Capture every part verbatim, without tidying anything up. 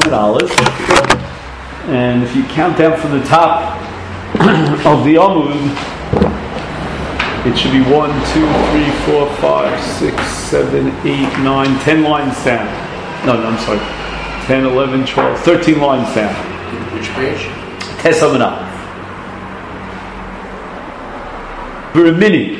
Amud Aleph, and if you count down from the top of the Amud, it should be one, two, three, four, five, six, seven, eight, nine, ten lines down. No, no, I'm sorry. ten, eleven, twelve, thirteen lines down. Which page? Tes Amud Aleph. V'Ramini.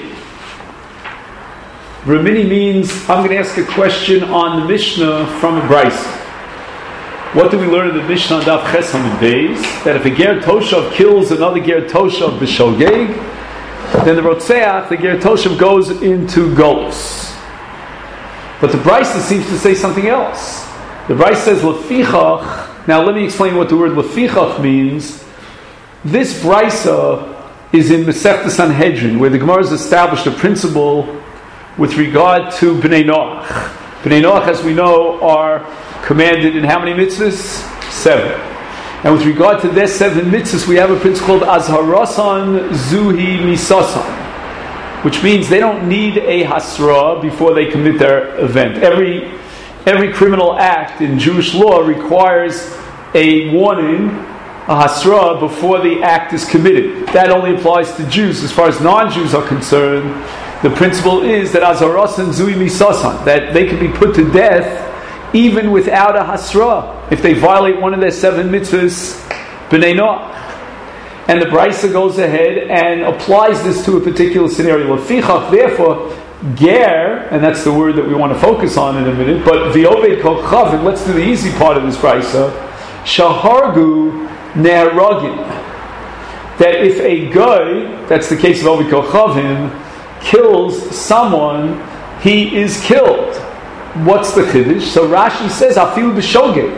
V'Ramini means I'm going to ask a question on the Mishnah from a Brisa. What do we learn in the Mishnah on Daf Ches Hamid Beis? That if a Ger Toshav kills another Ger Toshav b'Shogeg, then the Rotzeach, the Ger Toshav, goes into Golus. But the Brisa seems to say something else. The Brisa says Lefichach. Now let me explain what the word Lefichach means. This Brisa is in Masechta Sanhedrin, where the Gemara has established a principle with regard to Bnei Noach. Bnei Noach, as we know, are commanded in how many mitzvahs? Seven. And with regard to their seven mitzvahs, we have a principle called Azharasan Zuhi Misasan, which means they don't need a hasra before they commit their event. Every every criminal act in Jewish law requires a warning, a hasra, before the act is committed. That only applies to Jews. As far as non-Jews are concerned, the principle is that Azharasan Zuhi Misasan, that they can be put to death even without a hasra, if they violate one of their seven mitzvahs, B'nai Noach. And the Brisa goes ahead and applies this to a particular scenario. Lefichach, therefore, ger, and that's the word that we want to focus on in a minute, but v'oved kol chavim, let's do the easy part of this Brisa, shahargu ne'aragim, that if a guy, that's the case of oved kol chavim, kills someone, he is killed. What's the chiddush? So Rashi says, "Afilu b'shogeg."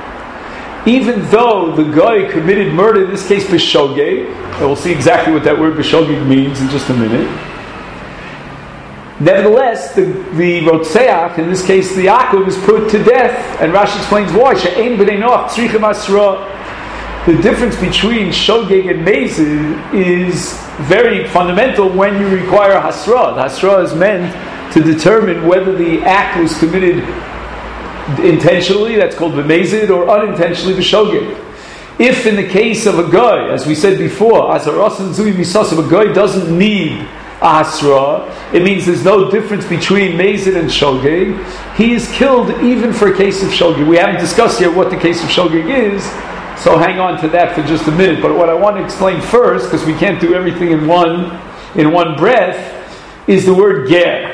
Even though the guy committed murder, in this case b'shogeg, and we'll see exactly what that word b'shogeg means in just a minute. Nevertheless, the the rotzeach, in this case the Yaakov, is put to death, and Rashi explains why. She'ein b'nei Noach tzrichem asra. The difference between shogeg and mezid is very fundamental when you require a hasra. The hasra is meant to determine whether the act was committed intentionally, that's called b'mezid, or unintentionally b'shogeg. If in the case of a guy, as we said before, azarasan zui misas, if a guy doesn't need a hasra, it means there's no difference between mezid and shogeg. He is killed even for a case of shogeg. We haven't discussed yet what the case of shogeg is, so hang on to that for just a minute. But what I want to explain first, because we can't do everything in one in one breath, is the word ger.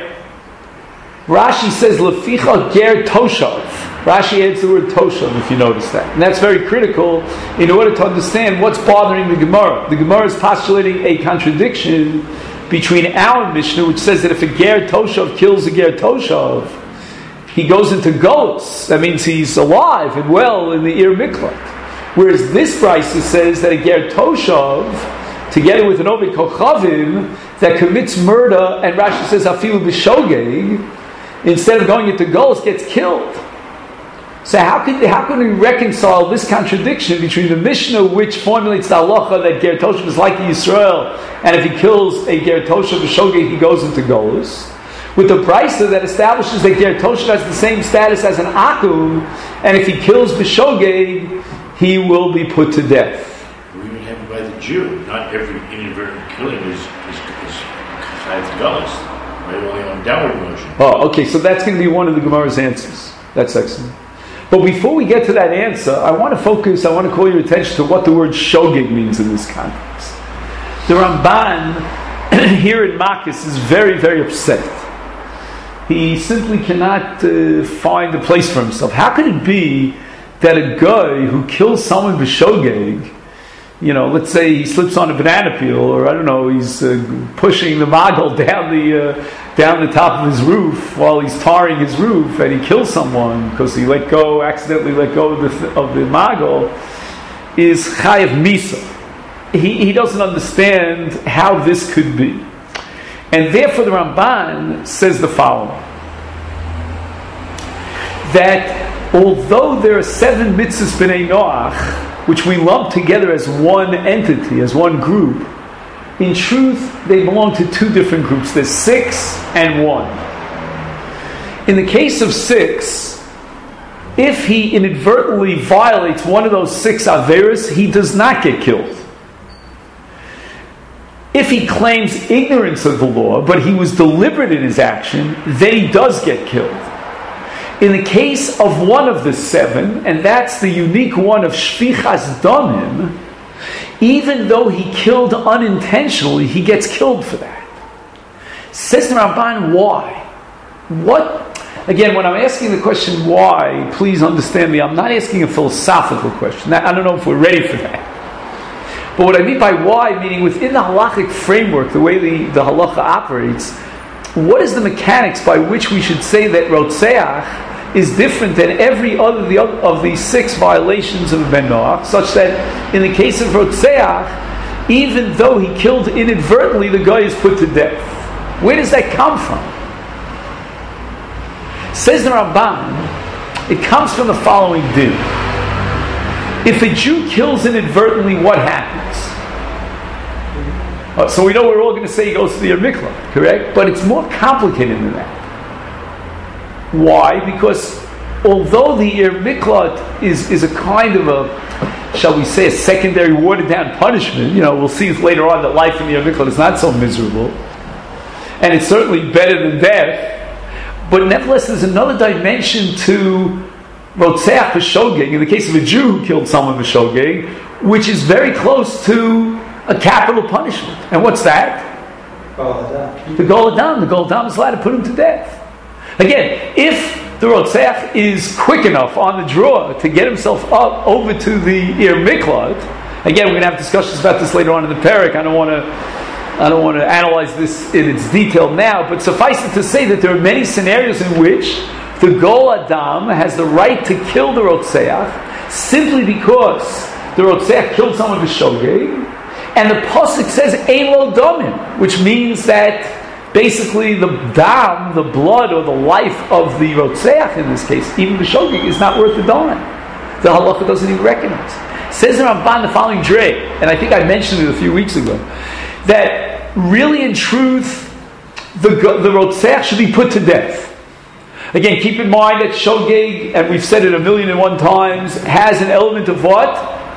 Rashi says leficha ger toshav. Rashi adds the word toshav, if you notice that, and that's very critical in order to understand what's bothering the Gemara. The Gemara is postulating a contradiction between our Mishnah, which says that if a ger toshav kills a ger toshav, he goes into golus. That means he's alive and well in the Ir Miklat. Whereas this Brisa says that a ger toshav, together with an oved kol chavim, that commits murder, and Rashi says afilu b'shogeg, instead of going into golus, gets killed. So how can how can we reconcile this contradiction between the Mishnah, which formulates the halacha that ger toshav is like Yisrael, and if he kills a ger toshav b'shogeg, he goes into golus, with the Brisa that establishes that ger toshav has the same status as an akum, and if he kills b'shogeg, he will be put to death. We even have it by the Jew. Not every inadvertent killing is is, is tied to golus. Right, only on downward motion. Oh, okay. So that's going to be one of the Gemara's answers. That's excellent. But before we get to that answer, I want to focus. I want to call your attention to what the word shogeg means in this context. The Ramban here in Makis is very, very upset. He simply cannot uh, find a place for himself. How could it be that a guy who kills someone b'shogeg, you know, let's say he slips on a banana peel, or I don't know, he's uh, pushing the magal down the uh, down the top of his roof while he's tarring his roof, and he kills someone because he let go, accidentally let go of the of the magal, is chayav misa. He he doesn't understand how this could be, and therefore the Ramban says the following: that although there are seven mitzvahs b'nei Noach, which we lump together as one entity, as one group, in truth, they belong to two different groups. There's six and one. In the case of six, if he inadvertently violates one of those six averos, he does not get killed. If he claims ignorance of the law, but he was deliberate in his action, then he does get killed. In the case of one of the seven, and that's the unique one of Shfichas Damim, even though he killed unintentionally, he gets killed for that. Says the Ramban, why? What? Again, when I'm asking the question why, please understand me, I'm not asking a philosophical question. I don't know if we're ready for that. But what I mean by why, meaning within the halachic framework, the way the, the halacha operates, what is the mechanics by which we should say that Rotzeach is different than every other the, of these six violations of Ben Noach, such that in the case of Rotzeach, even though he killed inadvertently, the guy is put to death. Where does that come from? Says the Ramban, it comes from the following din. If a Jew kills inadvertently, what happens? Uh, so we know we're all going to say he goes to the Yer Miklat, correct? But it's more complicated than that. Why? Because although the Yer Miklat is, is a kind of a, shall we say, a secondary watered down punishment, you know, we'll see later on that life in the Yer Miklat is not so miserable, and it's certainly better than death, but nevertheless there's another dimension to Rotzeach b'shogeg, in the case of a Jew who killed someone b'shogeg, which is very close to a capital punishment. And what's that? The Gol Adam. The Gol Adam is allowed to put him to death. Again, if the Rotzeach is quick enough on the draw to get himself up over to the Yer Miklat, again, we're going to have discussions about this later on in the parak. I don't want to I don't want to analyze this in its detail now, but suffice it to say that there are many scenarios in which the Gol Adam has the right to kill the Rotzeach simply because the Rotzeach killed someone b'shogeg, and the pasuk says Ein lo damim, which means that basically the dam, the blood or the life of the Rotzeach in this case, even b'shogeg, is not worth the dime. The halacha doesn't even recognize. Says the Ramban the following drei, and I think I mentioned it a few weeks ago, that really in truth the the Rotzeach should be put to death. Again, keep in mind that shogeg, and we've said it a million and one times, has an element of what?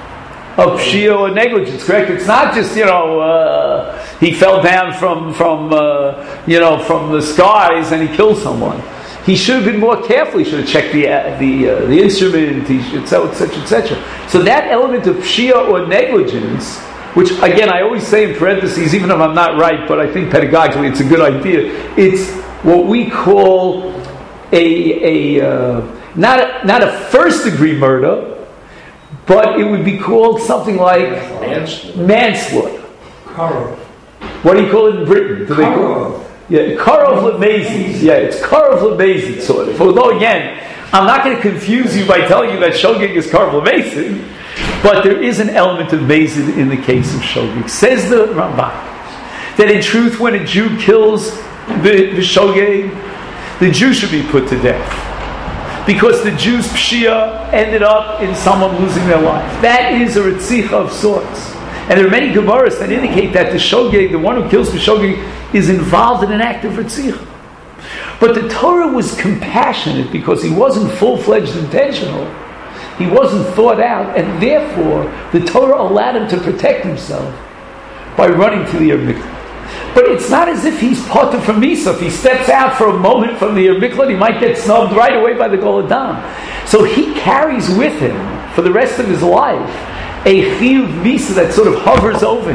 Of pshia or negligence, correct? It's not just, you know, uh, he fell down from, from uh, you know, from the skies and he killed someone. He should have been more careful. He should have checked the uh, the uh, the instrument, he should, et cetera, et cetera. So that element of pshia or negligence, which again I always say in parentheses, even if I'm not right, but I think pedagogically it's a good idea. It's what we call a, a uh, not a, not a first degree murder, but it would be called something like manslaughter. manslaughter. Karov. What do you call it in Britain? Do they call it? Yeah, Karov Lemezid. Yeah, it's Karov Lemezid sort of. Although again, I'm not going to confuse you by telling you that shogeg is Karov Lemezid, but there is an element of mezid in the case of shogeg. Says the Ramban that in truth, when a Jew kills the, the shogeg, the Jew should be put to death, because the Jew's pshia ended up in someone losing their life. That is a ritzicha of sorts. And there are many Gemaras that indicate that the shogeg, the one who kills the shogeg, is involved in an act of ritzicha. But the Torah was compassionate because he wasn't full-fledged intentional. He wasn't thought out, and therefore the Torah allowed him to protect himself by running to the Yer Miklat. But it's not as if he's potter from Misa. If he steps out for a moment from the Yer Miklat, he might get snubbed right away by the Gol Adam. So he carries with him, for the rest of his life, a chiyuv Misa that sort of hovers over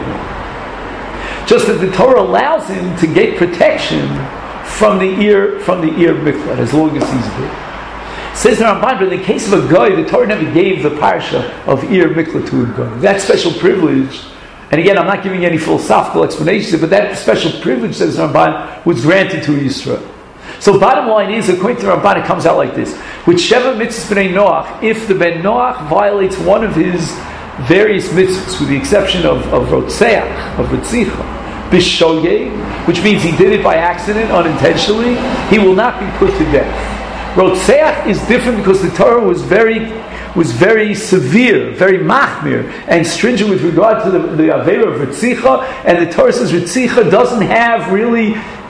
him. Just that the Torah allows him to get protection from the Yer, from the Yer Miklat, as long as he's there. Says the Ramban, but in the case of a guy, the Torah never gave the parsha of Yer Miklat to a guy. That special privilege, and again, I'm not giving any philosophical explanations, but that special privilege, says Ramban, was granted to Yisrael. So bottom line is, according to Ramban, it comes out like this. With Sheva mitzvahs b'nei Noach, if the Ben Noach violates one of his various mitzvahs, with the exception of, of Rotzeach, of Ritzicha, B'shogeg, which means he did it by accident, unintentionally, he will not be put to death. Rotzeach is different because the Torah was very was very severe, very machmir, and stringent with regard to the, the Aveira of Ritzicha, and the Torah says Ritzicha doesn't have really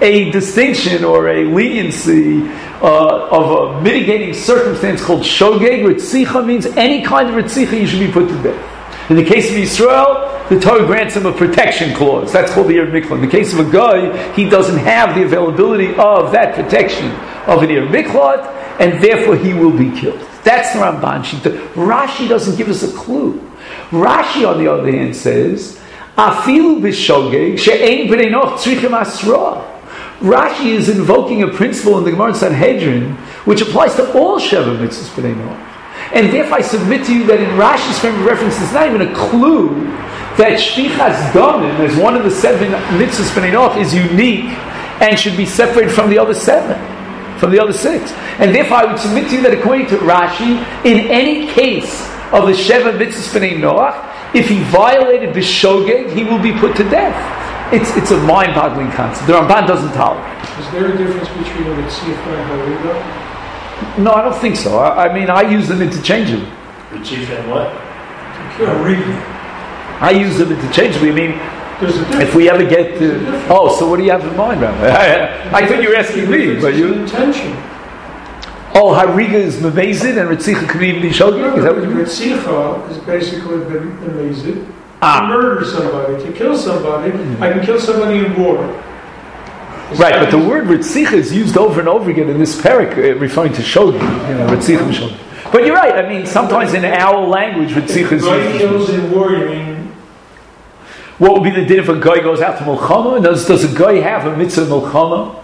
a distinction or a leniency uh, of a mitigating circumstance called shogeg. Ritzicha means any kind of ritzicha you should be put to death. In the case of Yisrael, the Torah grants him a protection clause. That's called the Ir Miklat. In the case of a guy, he doesn't have the availability of that protection of an Ir Miklat, and therefore he will be killed. That's the Ramban Shita. Rashi doesn't give us a clue. Rashi, on the other hand, says, Afilu b'shogeg she'ein b'nei Noach tzrichim asra. Rashi is invoking a principle in the Gemara in Sanhedrin which applies to all Sheva mitzvahs b'nei Noach. And therefore I submit to you that in Rashi's frame of reference there's not even a clue that Shvichas Damim, as one of the seven mitzvahs b'nei Noach, is unique and should be separated from the other seven, from the other six. And therefore I would submit to you that according to Rashi, in any case of the Sheva mitzvahs b'nei Noach, if he violated b'shogeg, he will be put to death. It's it's a mind-boggling concept. The Ramban doesn't tolerate. Is there a difference between a Ritzicha and Hariga? No, I don't think so. I, I mean, I use them interchangeably. Ritzicha and what? Hariga. I use them interchangeably. I mean, There's a difference. if we ever get to... Oh, so what do you have in mind, Rabbi? I, I thought you were asking me, but you... Intention. Oh, Hariga is Memezid and Ritzicha can even be Shogeg? Is that what you mean? Ritzicha is basically Memezid. Ah. To murder somebody, to kill somebody. Mm-hmm. I can kill somebody in war. Is Right, but the word Ritzicha is used over and over again in this parak, uh, referring to Shogeg. You know, Ritzicha and Shogeg. But you're right, I mean, sometimes in our language, Ritzicha is used. If a guy used. kills in war, you mean... What would be the din if a guy goes out to Milchama? Does, does a guy have a mitzvah Milchama?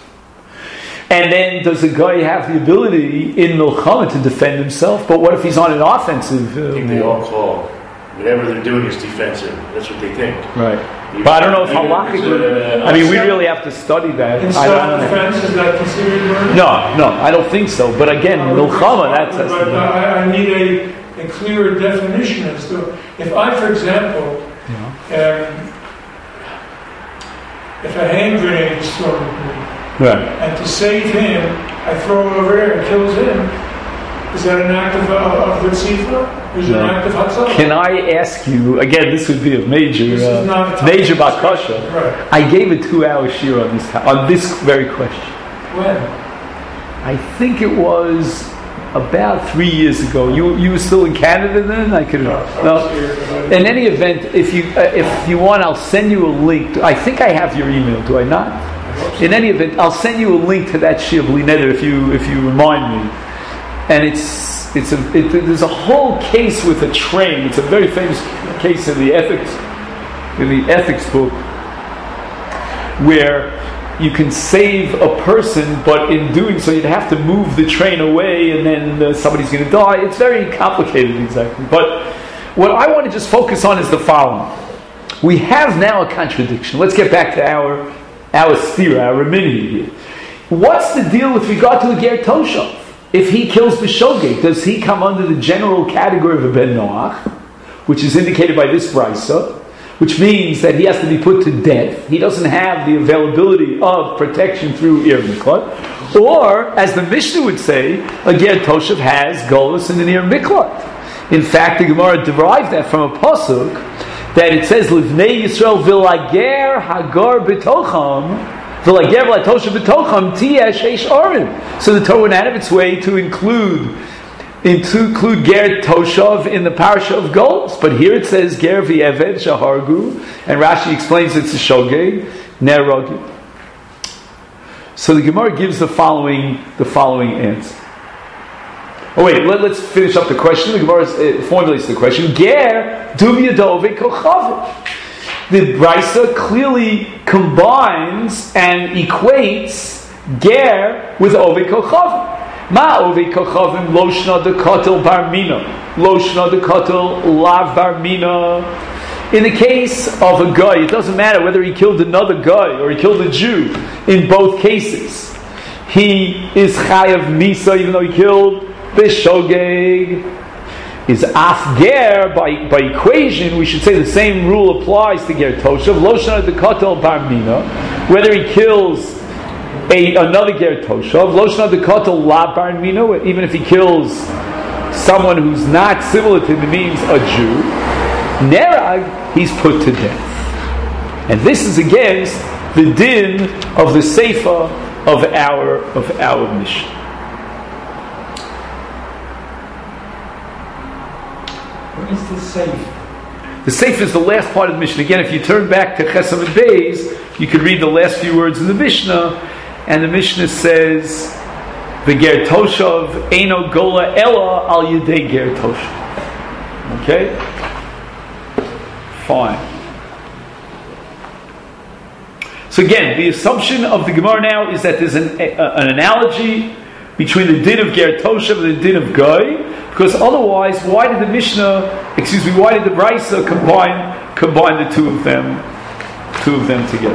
And then does a guy have the ability in Milchama to defend himself? But what if he's on an offensive? Uh, I think they all call whatever they're doing is defensive. That's what they think. Right. Even, But I don't know if halachically. uh, I mean, we really have to study that. In I don't know. self-defense, is that considered murder? No, no, I don't think so. But again, Milchama, that's... that's But I, I need a, a clearer definition as to... If I, for example... Yeah. Um, if a hand grenade is thrown at me, Right. and to save him, I throw it over there and kills him, is that an act of, uh, of Ritzicha? Is it No. an act of Hatzalah? Can I ask you, again, this would be a major, This is not uh, a major topic. bakasha. Right. I gave a two-hour shir on this, on this very question. When? I think it was about three years ago. You you were still in Canada then? I could No, have. I No. was here, but I- In any event, if you uh, if you want, I'll send you a link. I think I have your email. Do I not? In any event, I'll send you a link to that shir b'li neder if you if you remind me. And it's it's a it, there's a whole case with a train. It's a very famous case in the ethics in the ethics book where you can save a person, but in doing so you'd have to move the train away and then uh, somebody's going to die. It's very complicated exactly. But what I want to just focus on is the following. We have now a contradiction. Let's get back to our our stira, our remini here. What's the deal with regard to a ger toshav? If he kills b'shogeg, does he come under the general category of a ben noach, which is indicated by this brisa, which means that he has to be put to death? He doesn't have the availability of protection through Ir Miklat. Or, as the Mishnah would say, a ger toshav has golus and an Ir Miklat. In fact, the Gemara derived that from a pasuk that it says, Livnei Yisrael vilager hagar b'tocham vilager v'latoshav b'tocham tiyeh sheish orim. So the Torah went out of its way to include to include ger toshav in the parasha of Golos, but here it says ger v'eved shahargu, and Rashi explains it's a shogeg nerogid. So the Gemara gives the following the following answer. Oh wait, let, let's finish up the question. The Gemara uh, formulates the question. Ger dum yadove kochavim. The brisa clearly combines and equates ger with ove kochavim. Ma ove kochavim loshna de kotel barmina, loshna de kotel lav barmina. In the case of a guy, it doesn't matter whether he killed another guy or he killed a Jew. In both cases, he is chayav misa, even though he killed b'shogeg. Is afger by by equation? We should say the same rule applies to ger toshav. Loshna de kotel barmina, whether he kills A, another ger toshav, loshna de kotel la barmina, even if he kills someone who's not similar to the means a Jew, nerag, he's put to death. And this is against the din of the seifa of our of our Mishnah. What is the safe? The Seif is the last part of the Mishnah. Again, if you turn back to Chesam and Beis, you could read the last few words in the Mishnah, and the Mishnah says, "V'ger toshav eino gola ela al yedei ger toshav." Okay, fine. So again, the assumption of the Gemara now is that there's an, a, an analogy between the din of ger toshav and the din of goy. Because otherwise, why did the Mishnah, excuse me, why did the Brisa combine combine the two of them, two of them together?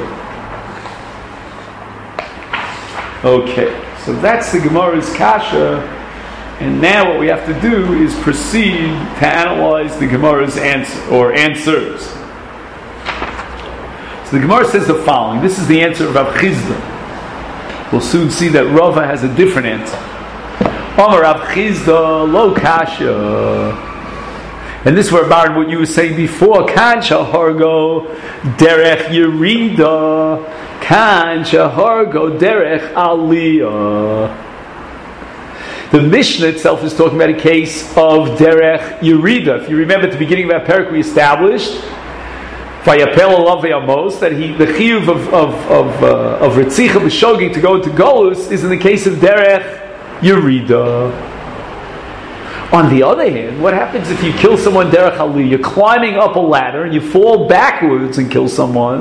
Okay, so that's the Gemara's kasha, and now what we have to do is proceed to analyze the Gemara's answer or answers. So the Gemara says the following. This is the answer of Rav Chizda. We'll soon see that Rava has a different answer. Amar Rav Chizda lo kasha, and this is where about what you were saying before. Kan shahargo derech yerida, kan shahargo derech aliyah. The Mishnah itself is talking about a case of derech yerida. If you remember at the beginning of that parak, we established vayapel alav vayamos that he the chiyuv of of of uh, of ritzicha b'shogeg to go into golus is in the case of derech Yerida. On the other hand, what happens if you kill someone derech aliyah? You're climbing up a ladder and you fall backwards and kill someone.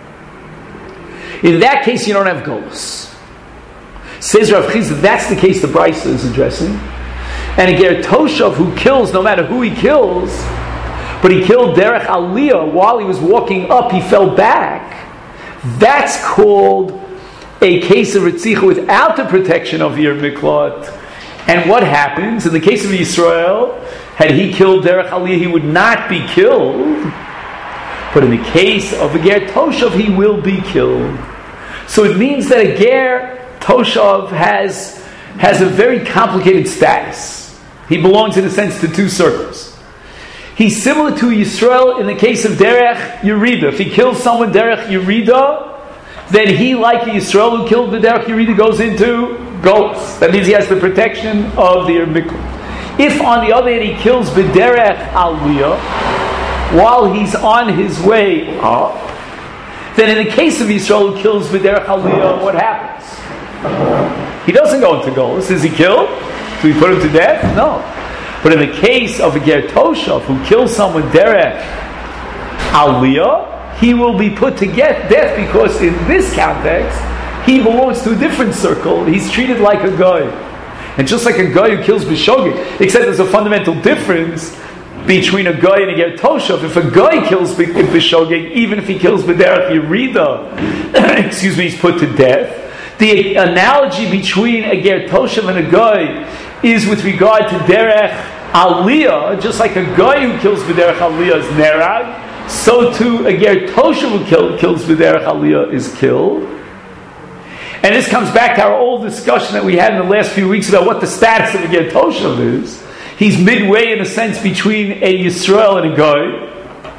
In that case, you don't have golus. Says Rav Chizda, that's the case the Brisa is addressing. And a ger toshav who kills, no matter who he kills, but he killed derech aliyah while he was walking up, he fell back. That's called a case of Ritzicha without the protection of Yer Miklat. And what happens? In the case of Yisrael, had he killed derech aliyah, he would not be killed. But in the case of a ger toshav, he will be killed. So it means that a ger toshav has, has a very complicated status. He belongs, in a sense, to two circles. He's similar to Yisrael in the case of derech yerida. If he kills someone derech yerida, then he, like Yisrael who killed the derech yerida, goes into golus. That means he has the protection of the Miklat. If, on the other hand, he kills b'derech aliyah while he's on his way up, then in the case of Yisrael who kills b'derech aliyah, what happens? He doesn't go into golus. Is he killed? Do we put him to death? No. But in the case of a ger toshav who kills someone derech aliyah, he will be put to get death because in this context, he belongs to a different circle. He's treated like a guy. And just like a guy who kills b'shogeg, except there's a fundamental difference between a guy and a ger toshav. If a guy kills b'shogeg, even if he kills b'derech yerida, excuse me, he's put to death. The analogy between a ger toshav and a guy is with regard to derech aliyah. Just like a guy who kills b'derech aliyah is nerag, so too a ger toshav who kill, kills b'derech aliyah is killed. And this comes back to our old discussion that we had in the last few weeks about what the status of a ger toshav is. He's midway, in a sense, between a Yisrael and a guy.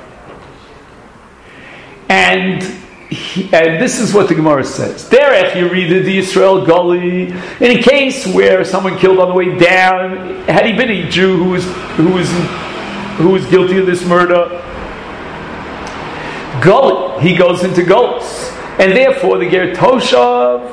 And he, and this is what the Gemara says. Derech yerida the Yisrael Gali. In a case where someone killed on the way down, had he been a Jew who was who was who was guilty of this murder, Gali, he goes into Golus. And therefore the ger toshav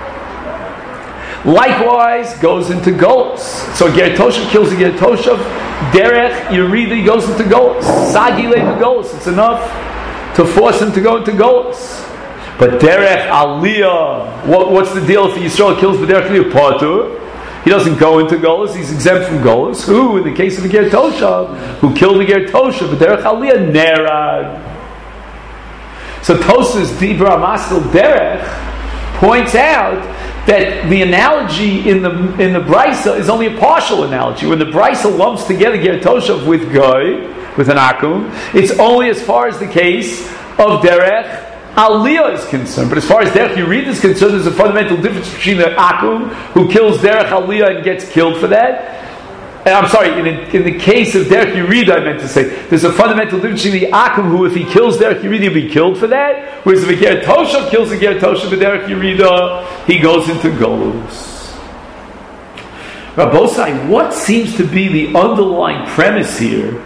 likewise goes into Golus. So ger toshav kills a ger toshav, derech yerida goes into Golus. Sagi le Golus. It's enough to force him to go into Golus. But derech aliyah, what, what's the deal if Yisrael kills the derech aliyah? Patur. He doesn't go into Golus, he's exempt from Golus. Who, in the case of the ger toshav, who killed the ger toshav, the derech aliyah, nerag. So Tosas Dibra Maskel Derech points out that the analogy in the in the Brisa is only a partial analogy. When the Brisa lumps together ger toshav with goy, with an akum, it's only as far as the case of derech aliyah is concerned. But as far as derech yerida is concerned, there's a fundamental difference between the akum who kills derech aliyah and gets killed for that, I'm sorry, in, in the case of Derech Yerida, I meant to say, there's a fundamental difference between the Akum, who if he kills Derech Yerida, he'll be killed for that, whereas if a Ger Toshav kills a Ger Toshav with Derech Yerida, he goes into Golus. Rabbosai, what seems to be the underlying premise here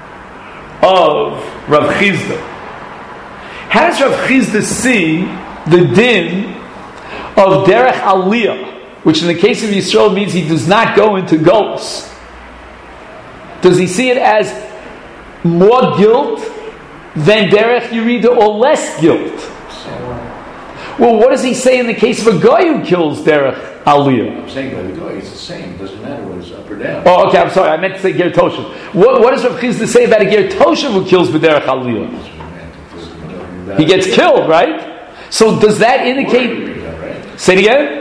of Rav Chizda? How does Rav Chizda see the din of Derech Aliyah, which in the case of Yisrael means he does not go into Golus? Does he see it as more guilt than Derech Yerida or less guilt? Well, what does he say in the case of a guy who kills Derech Aliyah? I'm saying by the guy, it's the same. It doesn't matter whether it's up or down. Oh, okay, I'm sorry. I meant to say Ger Toshav. What, what does Rav Chizda say about a Ger Toshav who kills B'derech Aliyah? He gets killed, right? So does that indicate... Say it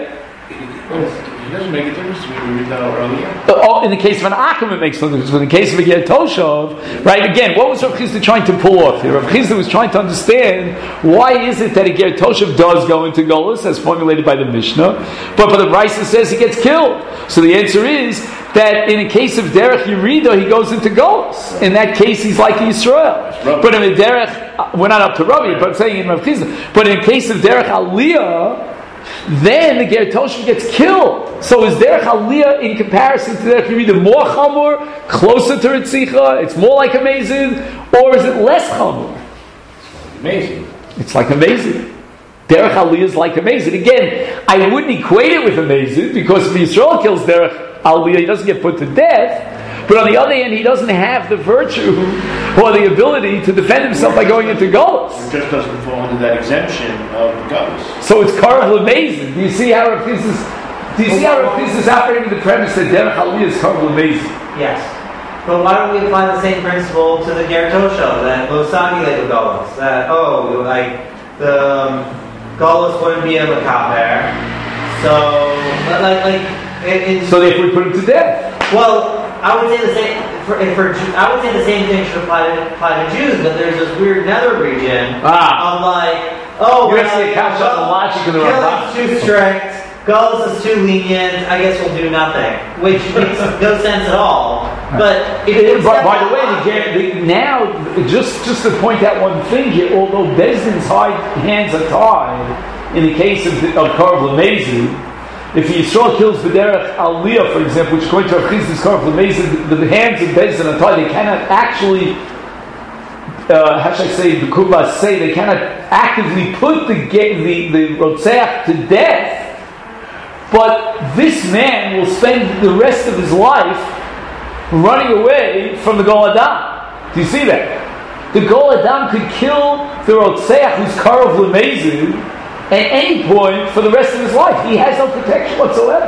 again? It doesn't make a difference to me when we read that earlier. Oh, in the case of an Akum, it makes no difference. But in the case of a Ger Toshav, right? Again, what was Rav Chizda trying to pull off here? Rav Chizda was trying to understand why is it that a Ger Toshav does go into Golus, as formulated by the Mishnah, but but the Brisa says he gets killed. So the answer is that in a case of Derech Yerida, he goes into Golus. In that case, he's like Yisrael. But in a Derech, we're not up to Ravi, but I'm saying in Rav Chizda. But in case of Derech Aliyah, then the Ger Toshav gets killed. So is Derech Aliyah in comparison to Derech Yerida more chamor, closer to Ritzicha, it's more like amazing, or is it less chamor? It's amazing. It's like amazing. Derech Aliyah is like amazing. Again, I wouldn't equate it with amazing, because if Yisrael kills Derech Aliyah, he doesn't get put to death. But on the other hand, he doesn't have the virtue or the ability to defend himself by going into Golus. It just doesn't fall under that exemption of Golus. So it's Karv L'Mezid. Do you see how Rav Chizda is? Do you see how Rav Chizda is operating with the premise that Derech Aliyah is Karv L'Mezid? Yes. But why don't we apply the same principle to the Ger Toshav, that Losagi like the Golus? That, oh, like, the um, Golus wouldn't be a Makaber. So, like, like, it, it, so therefore we put him to death. Well, I would say the same. For, for I would say the same thing should apply to, apply to Jews. But there's this weird nether region ah. of like, oh, you well, actually catch up the logic of the Rambam. Killing's too strict. Golus is too lenient. I guess we'll do nothing, which makes no sense at all. But if it, by, by the way, the, the, now just just to point out one thing here, although Bezdin's hands are tied in the case of of Karv L'Mezid. If Yisrael kills B'derech Aliyah, for example, which according to Rav Chizda's Karv L'Mezid, the, the hands of Bezdin are tied. They cannot actually, uh, how should I say, the Kubas say, they cannot actively put the the, the Rotzeach to death, but this man will spend the rest of his life running away from the Gol Adam. Do you see that? The Gol Adam could kill the Rotzeach who's Karv L'Mezid at any point for the rest of his life. He has no protection whatsoever.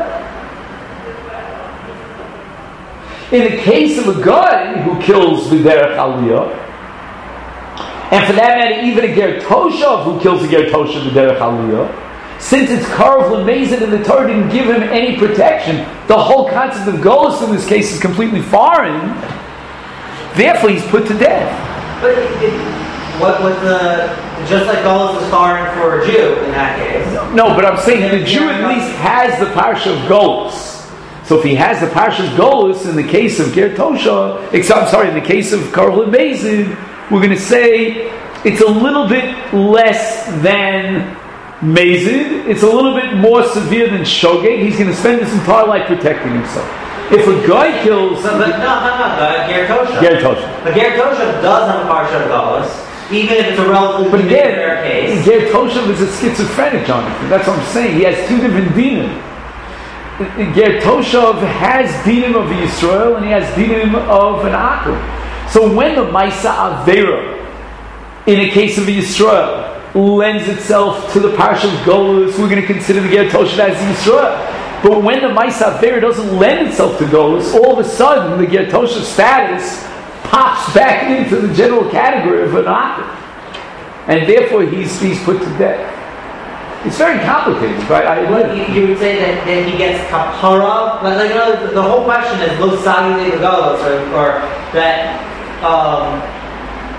In the case of a guy who kills B'derech Aliyah, and for that matter, even a Ger Toshav who kills a Ger Toshav B'derech Aliyah, since it's Karv L'Mezid and the Torah didn't give him any protection, the whole concept of Golus in this case is completely foreign. Therefore, he's put to death. But it, it, what was the just like Golus is foreign for a Jew in that case? No, but I'm saying the Jew at least has the parsha of Golus. So if he has the parsha of Golus in the case of Ger Toshav, except I'm sorry, in the case of Karv L'Mezid, we're going to say it's a little bit less than Mezid. It's a little bit more severe than Shogeg. He's going to spend his entire life protecting himself. If a guy kills, so, but no, no, no, uh, Ger Toshav. Ger Toshav. But Ger Toshav does have a parsha of Golus. Even if it's a relatively but again, rare case. Ger Toshav is a schizophrenic, Jonathan. That's what I'm saying. He has two different dinim. Ger Toshav has dinim of Yisrael and he has dinim of an Akum. So when the Maisa Avera, in a case of Yisrael, lends itself to the parsha of Golus, we're going to consider the Ger Toshav as Yisrael. But when the Maisa Avera doesn't lend itself to Golus, all of a sudden the Ger Toshav status pops back into the general category of an Akum. And therefore he's he's put to death. It's very complicated, right? I well, you, you would say that, that he gets kapara? Like, like you know, the, the whole question is lo sagi le or, or that um,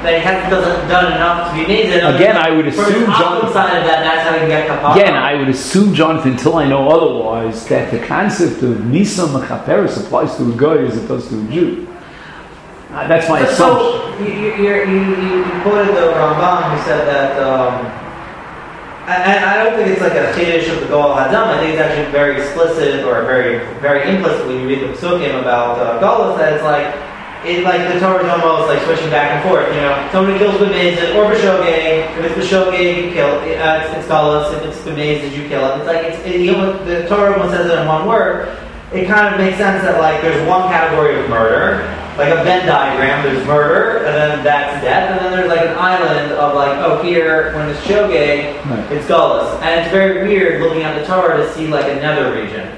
that he hasn't done, done enough to be amazing. Again, I would assume Jonathan. Side of that, that's how he can get kapara. Again, I would assume, Jonathan, until I know otherwise, that the concept of Nisa Mechaperes applies to a guy as it does to a Jew. Uh, that's my so, assumption. So you, you, you, you quoted the Rambam who said that. Um, And I don't think it's like a chiddush of the Goel Hadam. I think it's actually very explicit or very, very implicit when you read the Pesukim about uh, Golos, that it's like, it like the Torah is almost like switching back and forth. You know, somebody kills B'mezid or B'shogeg. If it's B'shogeg, you kill. Uh, it's, it's Golos. If it's B'mezid, you kill it. It's like it's it, you know, the Torah when it says it in one word. It kind of makes sense that like there's one category of murder. Like a Venn diagram, there's murder, and then that's death, and then there's like an island of like, oh, here, when it's Shogeg, right. It's Gullus. And it's very weird looking at the Torah to see like a nether region.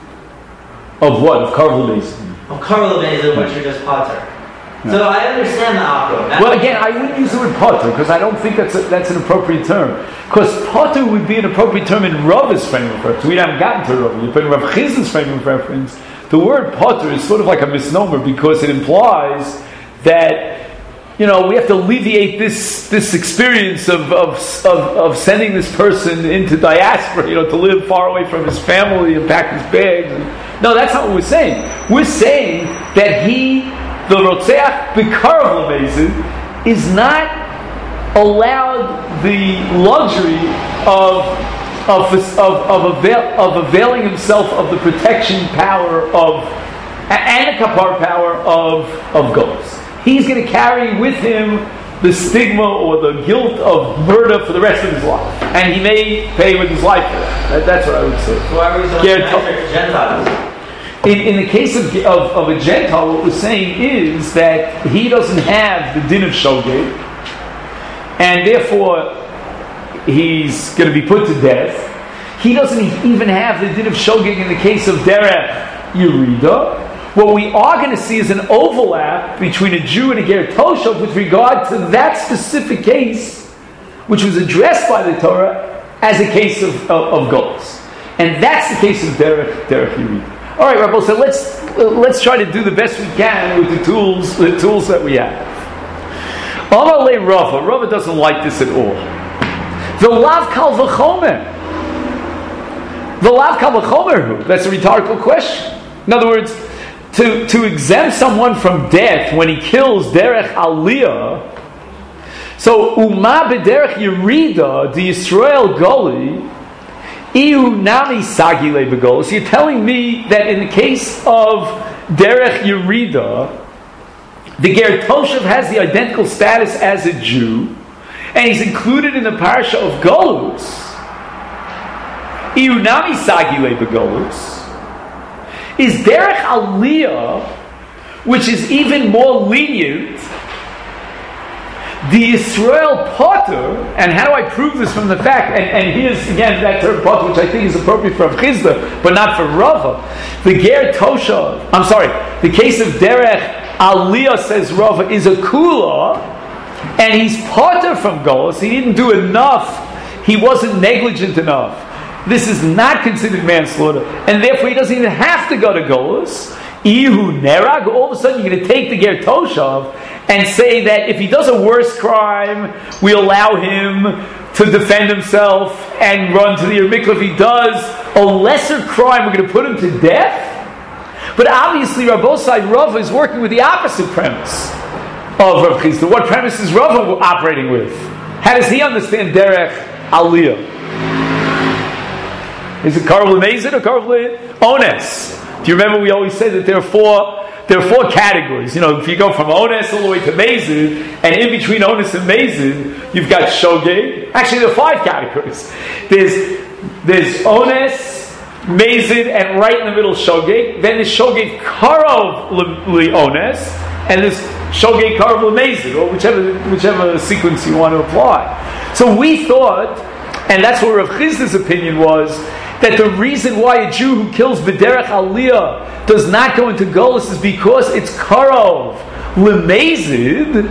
Of what? Of Karvel Basin? Of Karvel Basin, which are just Potter. Right. So I understand the Akko. Well, again, I wouldn't use the word Potter, because I don't think that's a, that's an appropriate term. Because Potter would be an appropriate term in Rav's frame of reference. We haven't gotten to Rav, but in Rav Chiz's frame of reference, the word potter is sort of like a misnomer because it implies that, you know, we have to alleviate this this experience of of, of of sending this person into diaspora, you know, to live far away from his family and pack his bags. No, that's not what we're saying. We're saying that he, the Rotzeach B'Karav L'Mezid, is not allowed the luxury of Of, of, of, avail, of availing himself of the protection power of and a kapar power of of ghosts. He's going to carry with him the stigma or the guilt of murder for the rest of his life, and he may pay with his life for that. that that's what I would say. So why are we so to Gentiles? In, in the case of, of of a Gentile, what we're saying is that he doesn't have the din of shogeg, and therefore he's going to be put to death. He doesn't even have the din of shogeg in the case of derech Yerida. What we are going to see is an overlap between a Jew and a ger toshav with regard to that specific case, which was addressed by the Torah as a case of of, of goals, and that's the case of derech derech Yerida. All right, Rabbi, so let's uh, let's try to do the best we can with the tools the tools that we have. Amalei Rava, Rava doesn't like this at all. The lav kal v'chomer. The lav kal v'chomer. That's a rhetorical question. In other words, to, to exempt someone from death when he kills derech aliyah. So uma b'derech yerida the Yisrael goli iu nami sagile b'golos. You're telling me that in the case of derech yerida, the ger toshav has the identical status as a Jew, and he's included in the parasha of Golus. Iunami sagile begolus is derech aliyah, which is even more lenient. The Yisrael potter, and how do I prove this from the fact? And, and here's again that term potter, which I think is appropriate for Chizda, but not for Rava. The ger toshav, I'm sorry, the case of derech aliyah, says Rava, is a kula. And he's potter from Golus. He didn't do enough. He wasn't negligent enough. This is not considered manslaughter. And therefore he doesn't even have to go to Golus. Ihu nerag. All of a sudden you're going to take the ger toshav and say that if he does a worse crime, we allow him to defend himself and run to the Yer Mikvah. If he does a lesser crime, we're going to put him to death. But obviously Rabbosai Rava is working with the opposite premise of Rav Chizda. What premise is Rava operating with? How does he understand derech aliyah? Is it Karvel L'Mezid or Karvel Ones? Do you remember we always say that there are four there are four categories? You know, if you go from Ones all the way to Mezid, and in between Ones and Mezid, you've got Shogeg. Actually, there are five categories. There's there's Ones, Mezid, and right in the middle Shogeg. Then there's Shogeg Karov L'Ones, and there's Shogeg Karv L'Mezid, or whichever whichever sequence you want to apply. So we thought, and that's what Rav Chizda's opinion was, that the reason why a Jew who kills B'derech Aliyah does not go into Golus is because it's Karov L'Mezid.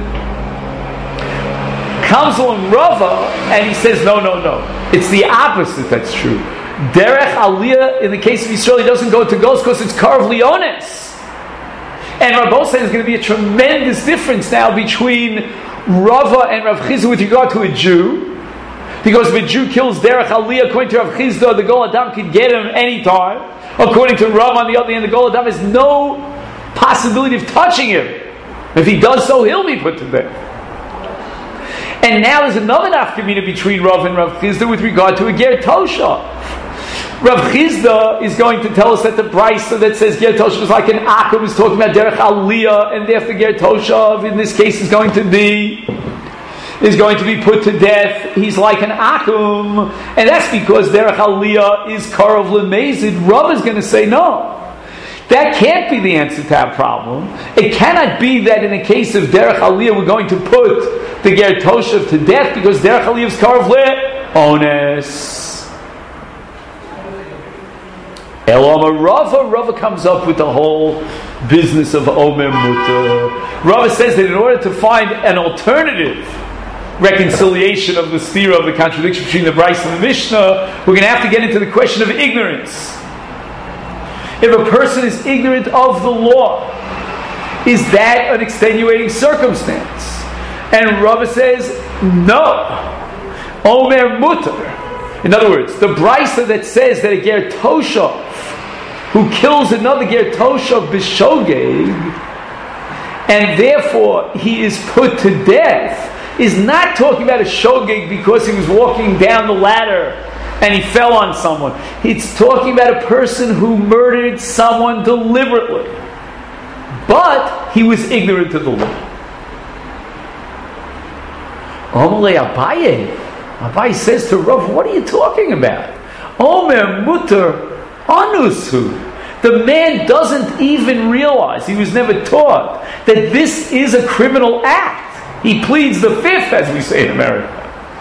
Comes along Rava, and he says, no, no, no. It's the opposite that's true. Derech Aliyah, in the case of Yisrael, he doesn't go to Golus because it's Karv L'Ones. And Rabbi says there's going to be a tremendous difference now between Rava and Rav Chizda with regard to a Jew, because if a Jew kills Derech Aliyah, according to Rav Chizda, the Gol Adam could get him anytime. According to Rav, on the other hand, the Gol Adam has no possibility of touching him. If he does so, he'll be put to death. And now there's another nafkamina between Rav and Rav Chizda with regard to a Ger Toshav. Rav Chizda is going to tell us that the brisa that says Ger Toshav is like an akum is talking about Derech Aliyah, and therefore Ger Toshav in this case is going to be is going to be put to death. He's like an akum, and that's because Derech Aliyah is Karov Lemezid. Rav is going to say no. That can't be the answer to our problem. It cannot be that in the case of Derech Aliyah we're going to put the Ger Toshav to death because Derech Aliyah is Karov Le-Ones. Elama Rava, Rava comes up with the whole business of Omer Mutter. Rava says that in order to find an alternative reconciliation of the stira of the contradiction between the Brisa and the Mishnah, we're going to have to get into the question of ignorance. If a person is ignorant of the law, is that an extenuating circumstance? And Rava says, no. Omer Mutter. In other words, the brisa that says that a Ger Toshav who kills another Ger Toshav b'shogeg, and therefore he is put to death, is not talking about a shogeg because he was walking down the ladder and he fell on someone. It's talking about a person who murdered someone deliberately, but he was ignorant of the law. Omer Abaye. Abaye says to Rav, what are you talking about? Omer Mutter Anusu. The man doesn't even realize, he was never taught, that this is a criminal act. He pleads the fifth, as we say in America.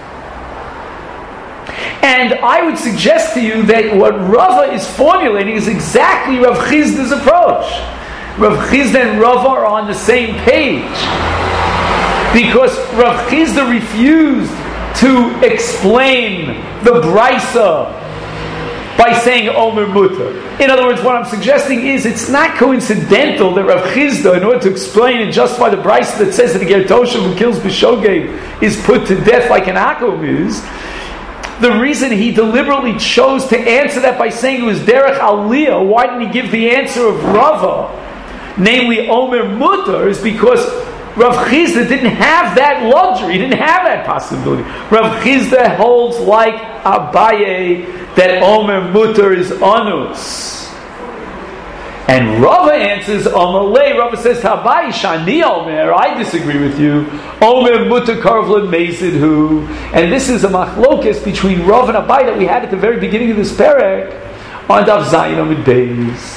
And I would suggest to you that what Rava is formulating is exactly Rav Chizda's approach. Rav Chizda and Rava are on the same page. Because Rav Chizda refused to explain the brisa by saying Omer Mutter. In other words, what I'm suggesting is it's not coincidental that Rav Chizda, in order to explain and justify the brisa that says that the Ger Toshav who kills b'shogeg is put to death like an akum is, the reason he deliberately chose to answer that by saying it was Derech Aliyah, why didn't he give the answer of Rava, namely Omer Mutter, is because Rav Chizda didn't have that luxury, he didn't have that possibility. Rav Chizda holds like Abaye that Omer Mutter is Anus. And Rava answers Omer Le. Rava says to Abaye, Shani Omer, I disagree with you. Omer Mutter Karov Lemezid Hu. And this is a machlokes between Rava and Abaye that we had at the very beginning of this perek on Daf Zayin Amud Beis.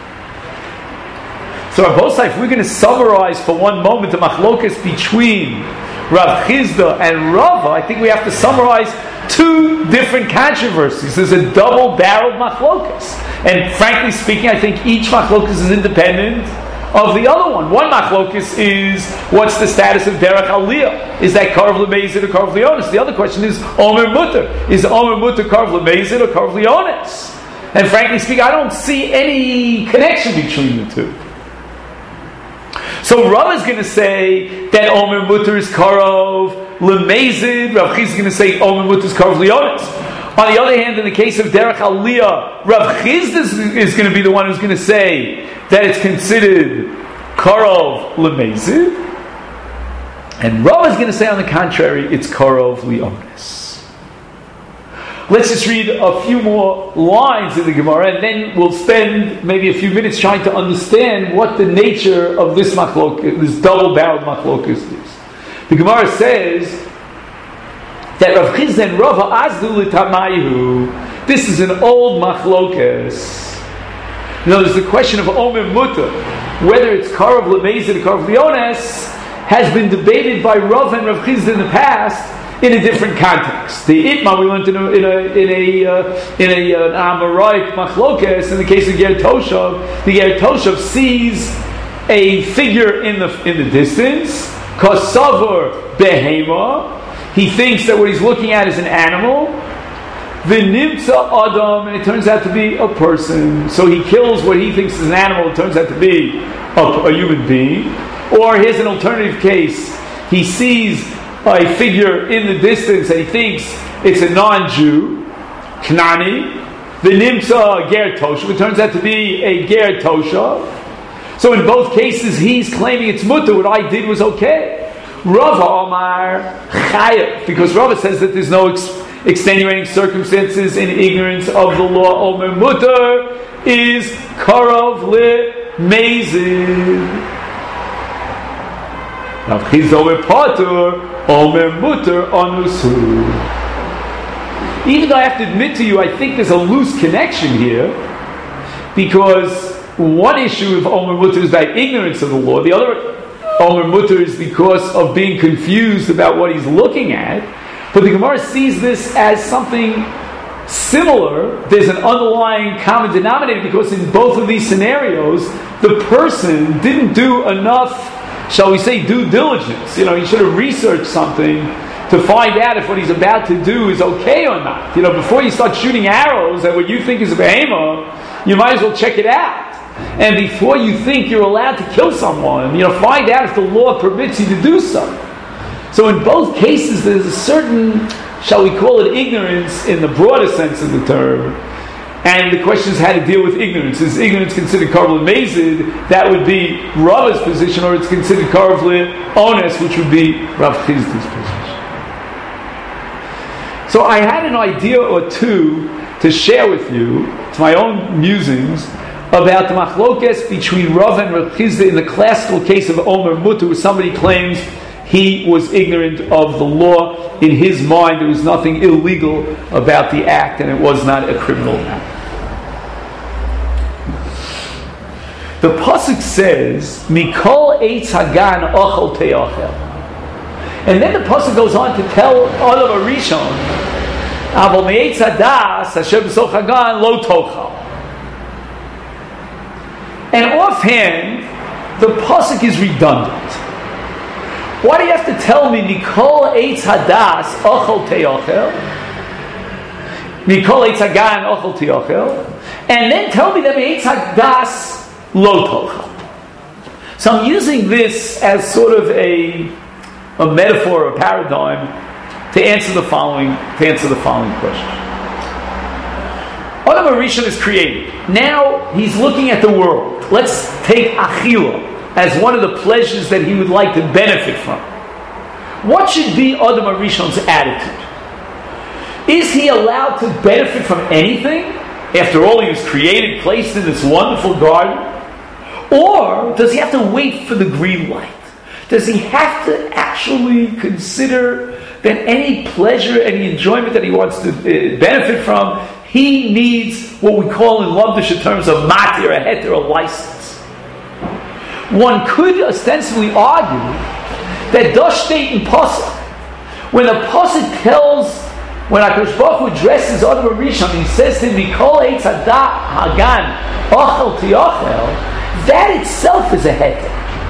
So Rabbosai, if we're going to summarize for one moment the machlokes between Rav Chizda and Rava, I think we have to summarize two different controversies. There's a double-barreled machlokes. And frankly speaking, I think each machlokes is independent of the other one. One machlokes is, what's the status of Derech Aliyah? Is that Karov Lemezid or Karov Leonis? The other question is, Omer Mutter. Is Omer Mutter Karov Lemezid or Karov Leonis? And frankly speaking, I don't see any connection between the two. So Rav is going to say that Omer Mutter is Karov Lemezid. Rav Chizda is going to say Omer Mutter is Karov Leonis. On the other hand, in the case of Derech Aliyah, Rav Chizda is going to be the one who's going to say that it's considered Karov Lemezid. And Rav is going to say, on the contrary, it's Karov Leonis. Let's just read a few more lines in the Gemara, and then we'll spend maybe a few minutes trying to understand what the nature of this machlokes, this double-barreled machlokes is. The Gemara says that Rav Chizda and Rava azdu l'tamayhu. This is an old machlokes. Now, there's the question of Omer Mutter, whether it's Karov Lemezid or Karov Leonis, has been debated by Rava and Rav Chizda in the past, in a different context. The Itma we learned in a in a in a uh, in a uh, Amoraik machlokes. In the case of Ger Toshav, the Ger Toshav sees a figure in the in the distance. Kasavar behema. He thinks that what he's looking at is an animal. V'nimtza adam, and it turns out to be a person. So he kills what he thinks is an animal. It turns out to be a, a human being. Or here's an alternative case. he sees a figure in the distance and he thinks it's a non-Jew, Knani, the Nimsa Ger Tosha, it turns out to be a Ger Tosha. So in both cases, he's claiming it's mutter, what I did was okay. Rava Omar Chayav, because Rava says that there's no ex- extenuating circumstances in ignorance of the law. Omer mutter is Karov Le Mezid. Now, Chizover Potter, Omer mutter Anusu. Even though I have to admit to you, I think there's a loose connection here, because one issue of Omer Mutter is by ignorance of the law. The other Omer Mutter is because of being confused about what he's looking at. But the Gemara sees this as something similar. There's an underlying common denominator, because in both of these scenarios, the person didn't do enough, shall we say, due diligence. You know, he should have researched something to find out if what he's about to do is okay or not. You know, before you start shooting arrows at what you think is a behemoth, you might as well check it out. And before you think you're allowed to kill someone, you know, find out if the law permits you to do so. So in both cases, there's a certain, shall we call it ignorance in the broader sense of the term. And the question is how to deal with ignorance. Is ignorance considered karv le-mezid? That would be Rava's position, or it's considered karv le-ones, which would be Rav Chizda's position. So I had an idea or two to share with you, to my own musings, about the machlokes between Rav and Rav Chizda in the classical case of Omer Mutter, where somebody claims he was ignorant of the law. In his mind, there was nothing illegal about the act, and it was not a criminal act. The pasuk says, "Mikol eitz hagan ochel te'ochel," and then the pasuk goes on to tell Adam Arishon, "Aval me'etz hadas asher b'soch hagan lo tochal." And offhand, the pasuk is redundant. Why do you have to tell me Mikol eitz hadas ochel te'ochel, Mikol eitz hagan ochel te'ochel, and then tell me that eitz hadas lo tochel? So I'm using this as sort of a a metaphor, a paradigm, to answer the following to answer the following question. Adam Arishon is created. Now he's looking at the world. Let's take Achila as one of the pleasures that he would like to benefit from. What should be Adam Arishon's attitude? Is he allowed to benefit from anything? After all, he was created, placed in this wonderful garden. Or does he have to wait for the green light? Does he have to actually consider that any pleasure, any enjoyment that he wants to uh, benefit from, he needs what we call in Lamdish terms of matir, a heter, a license? One could ostensibly argue that does state in Pasuk, when the Pasuk tells, when HaKadosh Baruch Hu addresses Adam Arishon, he says to him, Mikol eitz hagan ochel te'ochel, that itself is a heter.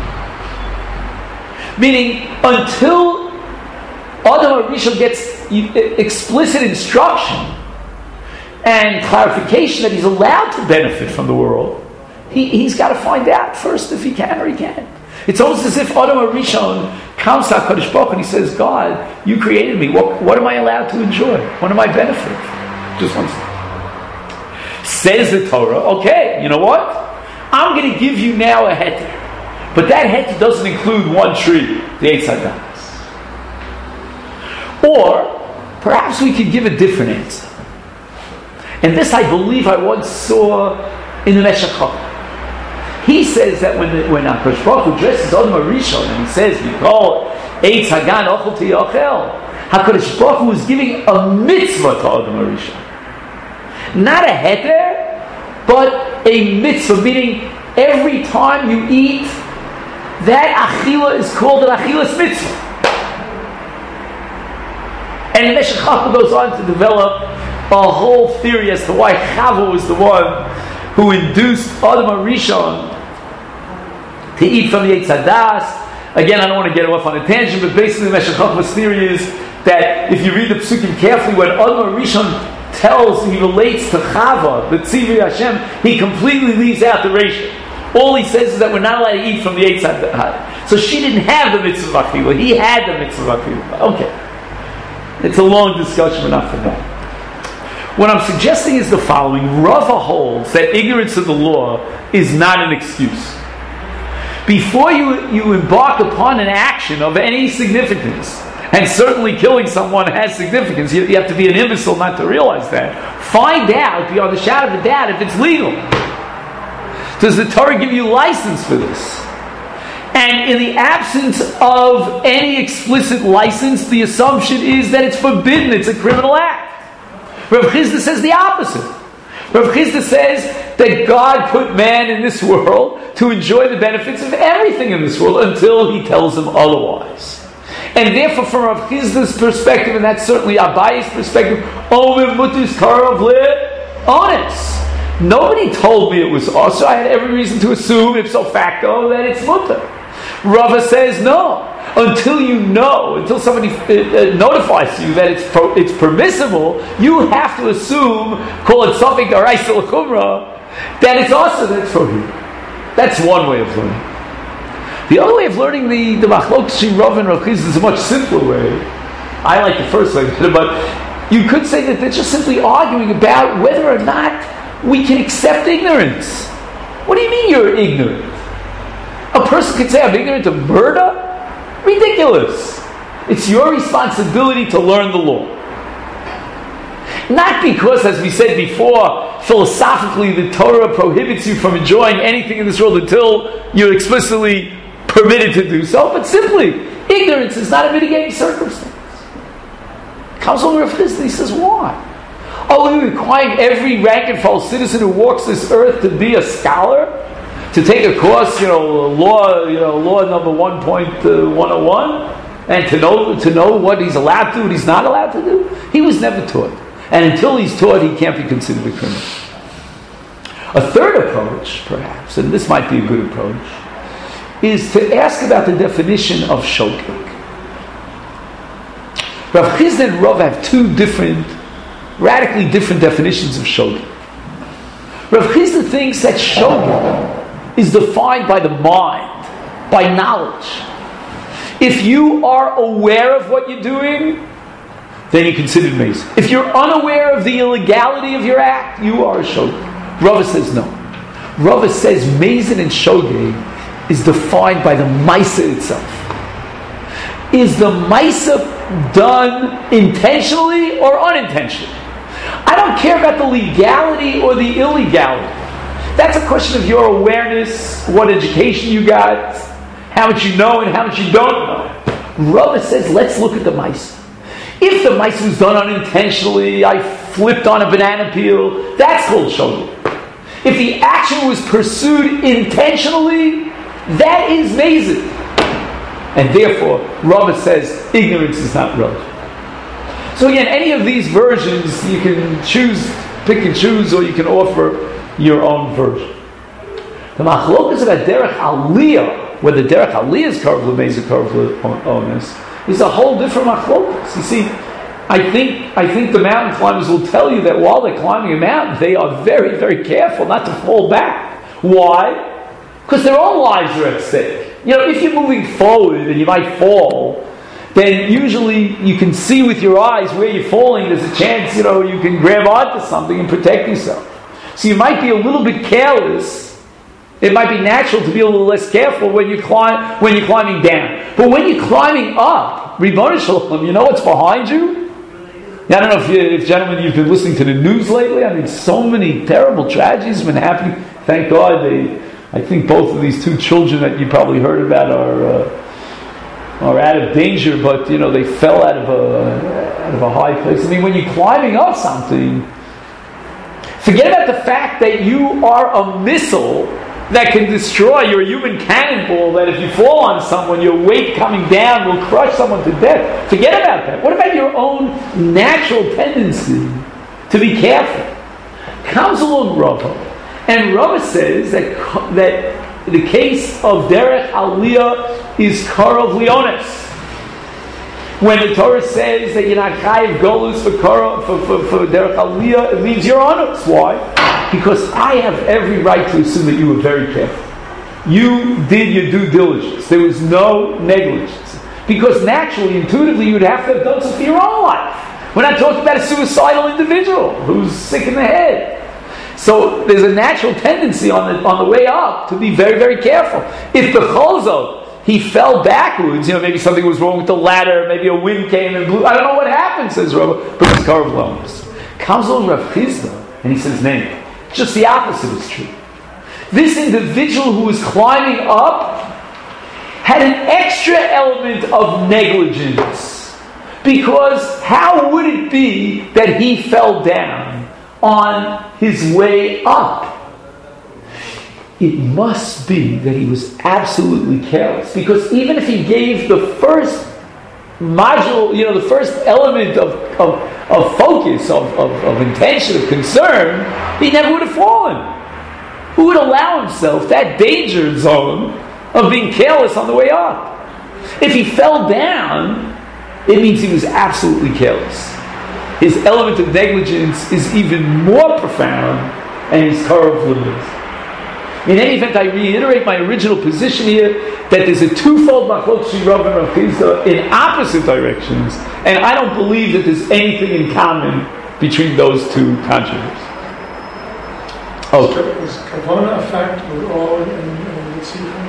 Meaning, until Adam Arishon gets explicit instruction and clarification that he's allowed to benefit from the world, he, he's got to find out first if he can or he can't. It's almost as if Adam Arishon comes to HaKadosh Baruch Hu and he says, God, you created me. What, what am I allowed to enjoy? What am I benefiting from? Just one second. Says the Torah, okay, you know what? I'm going to give you now a heter. But that heter doesn't include one tree, the Eitz Hadas. Or, perhaps we could give a different answer. And this, I believe, I once saw in the Meshech Chochmah. He says that when the, when HaKadosh Baruch Hu addresses Adam Arishon and he says, "Mikol eitz hagan ochel te'ochel," HaKadosh Baruch Hu is giving a mitzvah to Adam Arishon, not a heter, but a mitzvah. Meaning, every time you eat, that achila is called an achilas mitzvah. And the Meshech Chochmah goes on to develop a whole theory as to why Chava was the one who induced Adam Arishon to eat from the Eitz Hadas. Again, I don't want to get off on a tangent, but basically the Meshech Chochmah's theory is that if you read the Psukim carefully, when Adam Arishon tells, he relates to Chava, the Tzivri Hashem, he completely leaves out the Reisha. All he says is that we're not allowed to eat from the Eitz HaDaat. So she didn't have the mitzvah of achila. He had the mitzvah of achila. Okay. It's a long discussion, but not for that. What I'm suggesting is the following. Rava holds that ignorance of the law is not an excuse. Before you, you embark upon an action of any significance, and certainly killing someone has significance, you, you have to be an imbecile not to realize that, find out beyond the shadow of a doubt if it's legal. Does the Torah give you license for this? And in the absence of any explicit license, the assumption is that it's forbidden, it's a criminal act. Rav Chisda says the opposite. Rav Chisda says that God put man in this world to enjoy the benefits of everything in this world until he tells him otherwise. And therefore, from Rav Chisda's perspective, and that's certainly Abaye's perspective, Omer mutis karav le'ones. Nobody told me it was also. I had every reason to assume, ipso facto, that it's mutter. Rava says no. Until you know, until somebody uh, notifies you that it's pro- it's permissible, you have to assume, call it something daraisa l'chumra, that it's also that it's prohibited. That's one way of learning. The other way of learning the the machlok between Rav and Rav Chisda is a much simpler way. I like the first way, but you could say that they're just simply arguing about whether or not we can accept ignorance. What do you mean you're ignorant? A person could say, I'm ignorant of murder? Ridiculous. It's your responsibility to learn the law. Not because, as we said before, philosophically the Torah prohibits you from enjoying anything in this world until you're explicitly permitted to do so, but simply, ignorance is not a mitigating circumstance. Comes over Rav Chisda, he says, why? Oh, we're requiring every rank and file citizen who walks this earth to be a scholar? To take a course, you know, law, you know, law number one point one oh one, and to know to know what he's allowed to, what he's not allowed to do. He was never taught, and until he's taught, he can't be considered a criminal. A third approach, perhaps, and this might be a good approach, is to ask about the definition of shogeg. Rav Chisda and Rav have two different, radically different definitions of shogeg. Rav Chisda thinks that shogeg is defined by the mind, by knowledge. If you are aware of what you're doing, then you're considered mason. If you're unaware of the illegality of your act, you are a shogeg. Rava says no. Rava says mason and shogeg is defined by the maisa itself. Is the maisa done intentionally or unintentionally? I don't care about the legality or the illegality. That's a question of your awareness, what education you got, how much you know and how much you don't know. Rava says, let's look at the mice. If the mice was done unintentionally, I flipped on a banana peel, that's called shogeg. If the action was pursued intentionally, that is mazid. And therefore, Rava says, ignorance is not relevant. So again, any of these versions, you can choose, pick and choose, or you can offer your own version. The machlokas about derech aliyah, whether derech aliyah is karv l'meiz or karv l'ones, is a whole different machlokas. You see, I think I think the mountain climbers will tell you that while they're climbing a mountain, they are very, very careful not to fall back. Why? Because their own lives are at stake. You know, if you're moving forward and you might fall, then usually you can see with your eyes where you're falling. There's a chance, you know, you can grab onto something and protect yourself. So you might be a little bit careless. It might be natural to be a little less careful when you climb when you're climbing down. But when you're climbing up, Ribono Shel Olam, you know what's behind you? I don't know if, you, if gentlemen, you've been listening to the news lately. I mean, so many terrible tragedies have been happening. Thank God they. I think both of these two children that you probably heard about are uh, are out of danger. But you know, they fell out of a out of a high place. I mean, when you're climbing up something. Forget about the fact that you are a missile that can destroy your human cannonball, that if you fall on someone, your weight coming down will crush someone to death. Forget about that. What about your own natural tendency to be careful? Comes along Rava, and Rava says that, that the case of derech aliyah is karov leones. When the Torah says that you're not chayiv golus for kara, for, for, for derech aliyah, it means you're honest. Why? Because I have every right to assume that you were very careful. you did your due diligence. There was no negligence. Because naturally, intuitively, you'd have to have done something for your own life. We're not talking about a suicidal individual who's sick in the head. So there's a natural tendency on the on the way up to be very, very careful. If the chozot, he fell backwards, you know, maybe something was wrong with the ladder, maybe a wind came and blew, I don't know what happened, says Rabbi, but it's Karav Lomas. Comes along Rav Chisda, and he says, name. Just the opposite is true. This individual who was climbing up had an extra element of negligence. Because how would it be that he fell down on his way up? It must be that he was absolutely careless. Because even if he gave the first module, you know, the first element of, of, of focus, of, of, of intention, of concern, he never would have fallen. Who would allow himself that danger zone of being careless on the way up? If he fell down, it means he was absolutely careless. His element of negligence is even more profound, and he's Karav Lomas. In any event, I reiterate my original position here that there's a twofold machlokes between Rav and Rav Chisda in opposite directions, and I don't believe that there's anything in common between those two controversies. Okay. Is Kavana a fact with all in Yitzhak?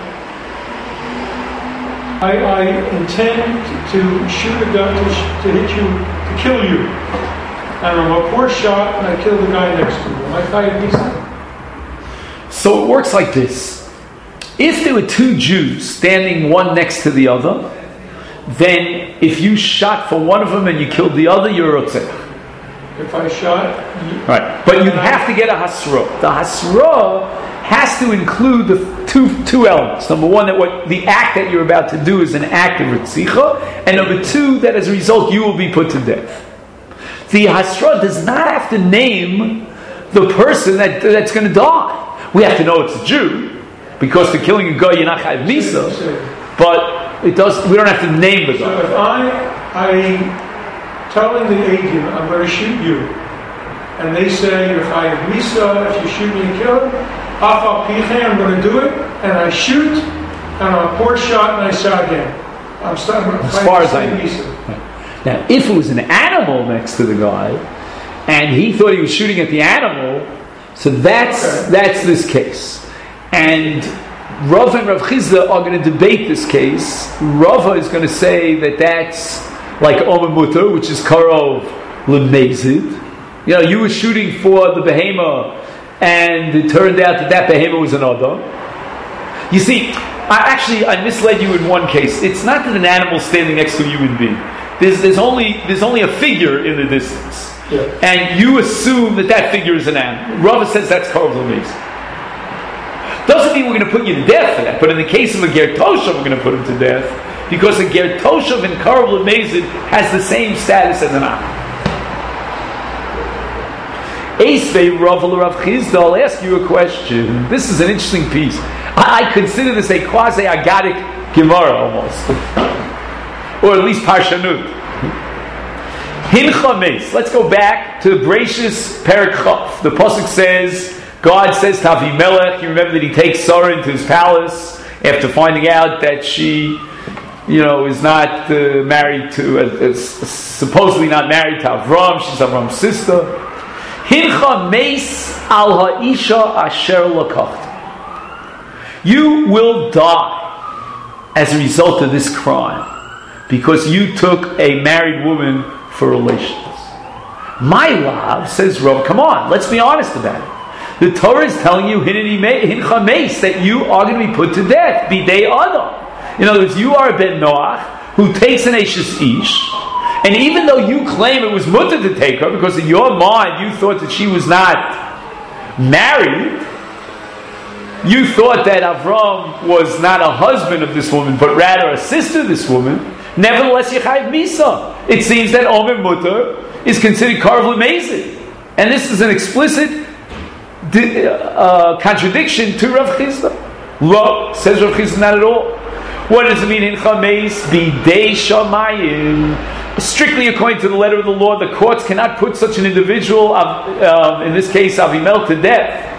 I, I intend to shoot a gun to, sh- to hit you, to kill you. And I'm a poor shot, and I kill the guy next to me. Am I chayav misa? So it works like this. If there were two Jews standing one next to the other, then if you shot for one of them and you killed the other, you're rotzeh. If I shot... You, right. But you have to get a hasra. The hasra has to include the two two elements. Number one, that what the act that you're about to do is an act of ritzicha, and number two, that as a result you will be put to death. The hasra does not have to name the person that that's going to die. We have to know it's a Jew, because for killing a guy you're not chayav misa. But it does. We don't have to name the guy. So if I I telling the agent I'm going to shoot you, and they say you're chayav misa if you shoot me and kill him, afal piche, I'm going to do it, and I shoot, and I'm a poor shot, and I shot again. I'm starting. As far as I know. Now, if it was an animal next to the guy, and he thought he was shooting at the animal, so that's okay. That's this case. And Rav and Rav Chisda are going to debate this case. Rava is going to say that that's like Omer Mutter, which is Karov Lemezid. You know, you were shooting for the behemoth, and it turned out that that behemoth was another. You see, I actually I misled you in one case. It's not that an animal standing next to a human being. There's, there's only there's only a figure in the distance, yeah. And you assume that that figure is an animal. Rava says that's Karov Lemezid. Doesn't mean we're going to put you to death for that, but in the case of a Ger Toshav, we're going to put him to death because a Ger Toshav in Karov Lemezid has the same status as an animal. Eisvei Rav Rav Chisda, I'll ask you a question. This is an interesting piece. I, I consider this a quasi-agadic Gemara almost. Or at least Parshanut. Hincha Meis. Let's go back to Bereshis Perek Chaf. The Pasuk says, God says to Avimelech, you remember that he takes Sarah into his palace after finding out that she, you know, is not uh, married to, uh, uh, supposedly not married to Avram, she's Avram's sister. Hincha Meis al ha'isha asher lakachta. You will die as a result of this crime because you took a married woman for relations. My love, says Rav, come on, let's be honest about it. The Torah is telling you hincha meis that you are going to be put to death. Bidei Adam. In other words, you are a ben Noach who takes an Eshes Ish, and even though you claim it was mutter to take her because in your mind you thought that she was not married, you thought that Avram was not a husband of this woman, but rather a sister of this woman. Nevertheless, you chayav misa. It seems that Omer Mutter is considered Karov Lemezid, and this is an explicit Uh, contradiction to Rav Chisda. Lo, says Rav Chisda, not at all. What does it mean in Chameis? Bidei Shamayim. Strictly according to the letter of the law, the courts cannot put such an individual, uh, in this case Avimelech, to death.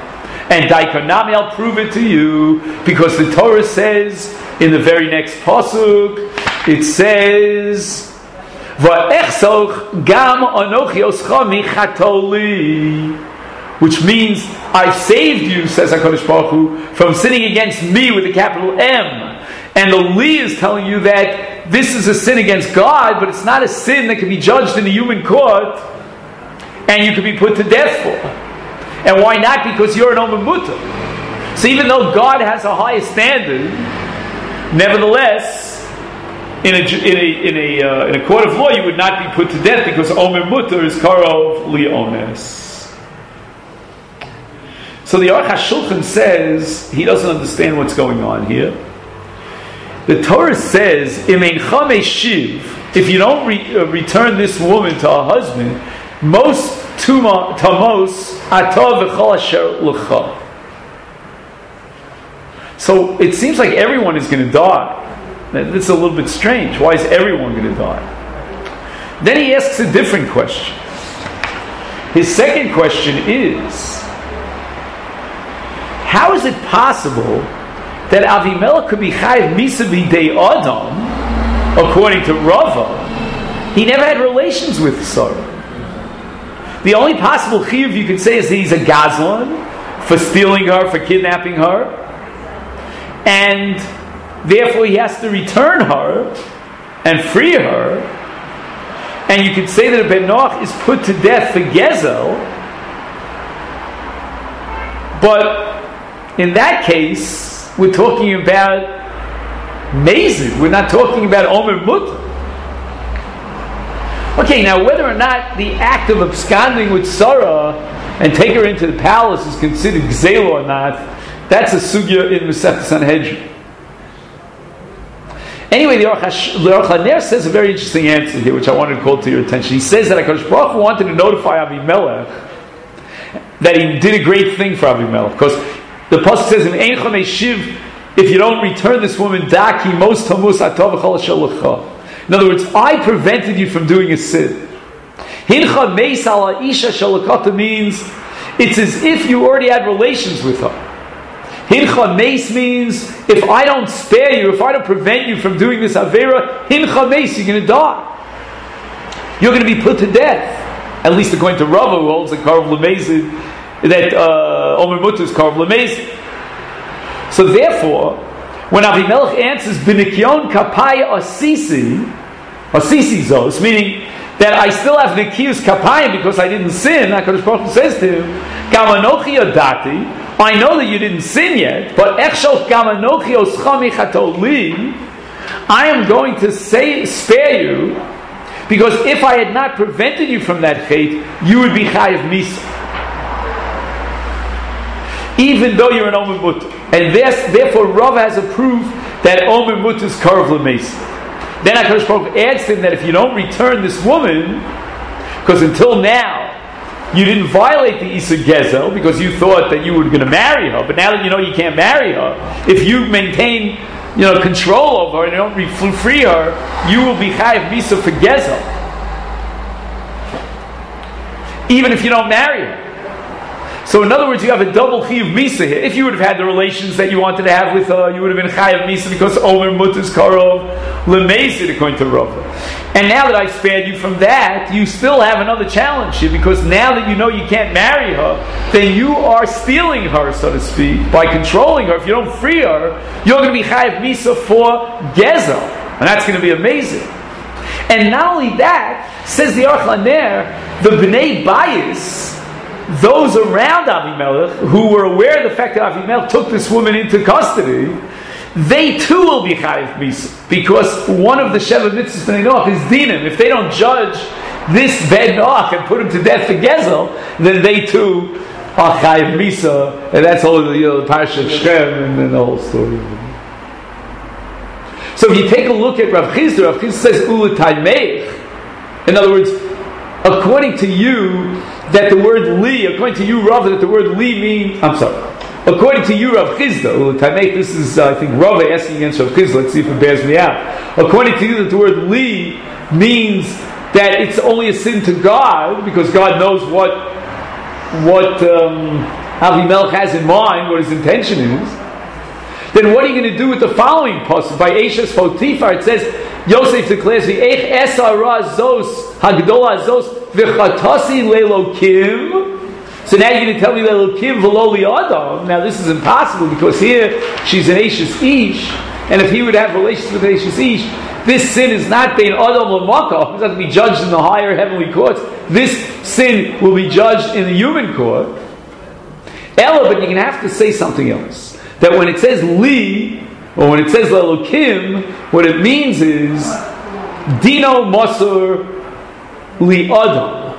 And Daikonami, I'll prove it to you, because the Torah says in the very next pasuk, it says, "Va'echsoch gam anochi oscha michatoli," which means I've saved you, says HaKadosh Baruch Hu, from sinning against me with a capital M. And the Li is telling you that this is a sin against God, but it's not a sin that can be judged in the human court, and you can be put to death for. And why not? Because you're an Omer Mutter. So even though God has a higher standard, nevertheless, in a in a in a, uh, in a court of law, you would not be put to death because Omer Mutter is Karov Li Ones. So the Aruch HaShulchan says he doesn't understand what's going on here. The Torah says, "Im eincha meshiv," if you don't re- uh, return this woman to her husband, most tuma tamos atah v'chol asher l'cha. So it seems like everyone is going to die. That's a little bit strange. Why is everyone going to die? Then he asks a different question. His second question is, how is it possible that Avimelech could be chayiv misa b'dei Adam, according to Rava? He never had relations with Sarah. The only possible chiyuv you could say is that he's a gazlan for stealing her, for kidnapping her, and therefore he has to return her and free her. And you could say that a Ben Noach is put to death for Gezel, but in that case, we're talking about Mazid. We're not talking about Omer Mutter. Okay, now whether or not the act of absconding with Sarah and take her into the palace is considered Gzela or not, that's a sugya in Masechet Sanhedrin. Anyway, the Aruch HaNer says a very interesting answer here, which I wanted to call to your attention. He says that HaKadosh Baruch Hu wanted to notify Avimelech that he did a great thing for Avimelech, because the pasuk says in Ein Chamei Shiv, if you don't return this woman, Daki most tamus atah v'chol asher l'cha. In other words, I prevented you from doing a sin. Hincha meis ala isha shalakata means it's as if you already had relations with her. Hincha meis means if I don't spare you, if I don't prevent you from doing this avera, hincha meis, you're going to die. You're going to be put to death. At least according to Rava, who holds the Karov Lemezid, that uh, Omer Mutter is Karov Lemezid. So therefore, when Avimelech answers B'nikyon Kapaya Asisi, Asisi Zos, meaning that I still have Nikiyus Kapaya because I didn't sin, HaKadosh Baruch Hu says to him, Gamanochi Yodati, I know that you didn't sin yet, but Echshol Gamanochi Oscha Michatoli, I am going to say, spare you, because if I had not prevented you from that fate, you would be Chayiv Misa. Even though you're an Omer Mutter. And therefore Rav has a proof that Omer Mutter is Karov L'Meisa. Then HaKadosh Baruch Hu adds to him that if you don't return this woman, because until now you didn't violate the Isa Gezel because you thought that you were going to marry her, but now that you know you can't marry her, if you maintain, you know, control over her and you don't re- free her, you will be Chayiv Misa for Gezel, even if you don't marry her. So in other words, you have a double Chayiv Misa here. If you would have had the relations that you wanted to have with her, you would have been Chayiv Misa because Omer Mutter's Karov L'Meizid, according to Rava. And now that I spared you from that, you still have another challenge here, because now that you know you can't marry her, then you are stealing her, so to speak, by controlling her. If you don't free her, you're going to be Chayiv Misa for Gezel. And that's going to be amazing. And not only that, says the Aruch HaNer, the Bnei Bayis, those around Avimelech, who were aware of the fact that Avimelech took this woman into custody, they too will be Chayiv Misa, because one of the Sheva Mitzvahs Bnei Noach is Dinim. If they don't judge this Ben Noach and put him to death for Gezel, then they too are Chayiv Misa, and that's all the, you know, the Parashat of Shem and, and the whole story. So if you take a look at Rav Chizda, Rav Chizda says Ulatay Meich. In other words, according to you, that the word li, according to you, Rav, that the word li means, I'm sorry, according to you, Rav Chizda, this is, uh, I think, Rav asking against Rav Chizda, let's see if it bears me out. According to you, that the word li means that it's only a sin to God, because God knows what, what, um, Avimelech has in mind, what his intention is, then what are you going to do with the following pasuk? By Eshes Potifar, it says, Yosef declares, V'ech esara zos, hagdola zos, v'chatasi lelokim. So now you're going to tell me lelokim v'lo li'adam. Now this is impossible, because here she's an Eshes Ish, and if he would have relations with Eshes Ish, this sin is not being Adam L'Makah. It's not to be judged in the higher heavenly courts. This sin will be judged in the human court. Ella, but you're going to have to say something else. That when it says Li, or when it says Lelokim, what it means is Dino Masur Li Adam.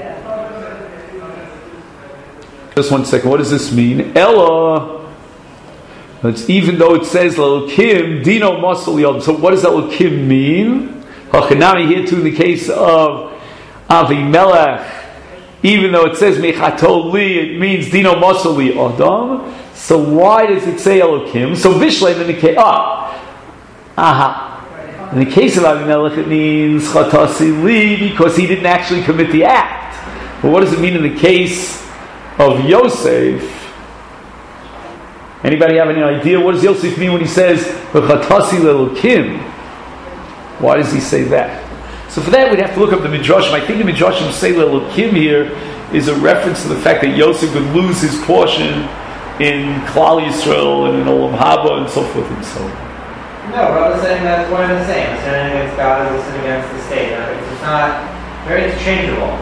Just one second. What does this mean? Ella. It's even though it says Lelokim, Dino Masur Li Adam. So what does Lelokim mean? Hachanami here too in the case of Avimelech. Even though it says Mechato Li, it means Dino Masur Li Adam. So why does it say Elokim? So Bishleim in the case, ah, aha. In the case of Avimelech, it means Chatasi Li, because he didn't actually commit the act. But what does it mean in the case of Yosef? Anybody have any idea? What does Yosef mean when he says Chatasi Elokim? Why does he say that? So for that, we'd have to look up the Midrashim. I think the Midrashim say Elokim here is a reference to the fact that Yosef would lose his portion in Klal Yisrael and in Olam Haba and so forth and so on. No, Rabbi's saying that it's one and the same. A sin against God is a sin against the state. It's not very interchangeable.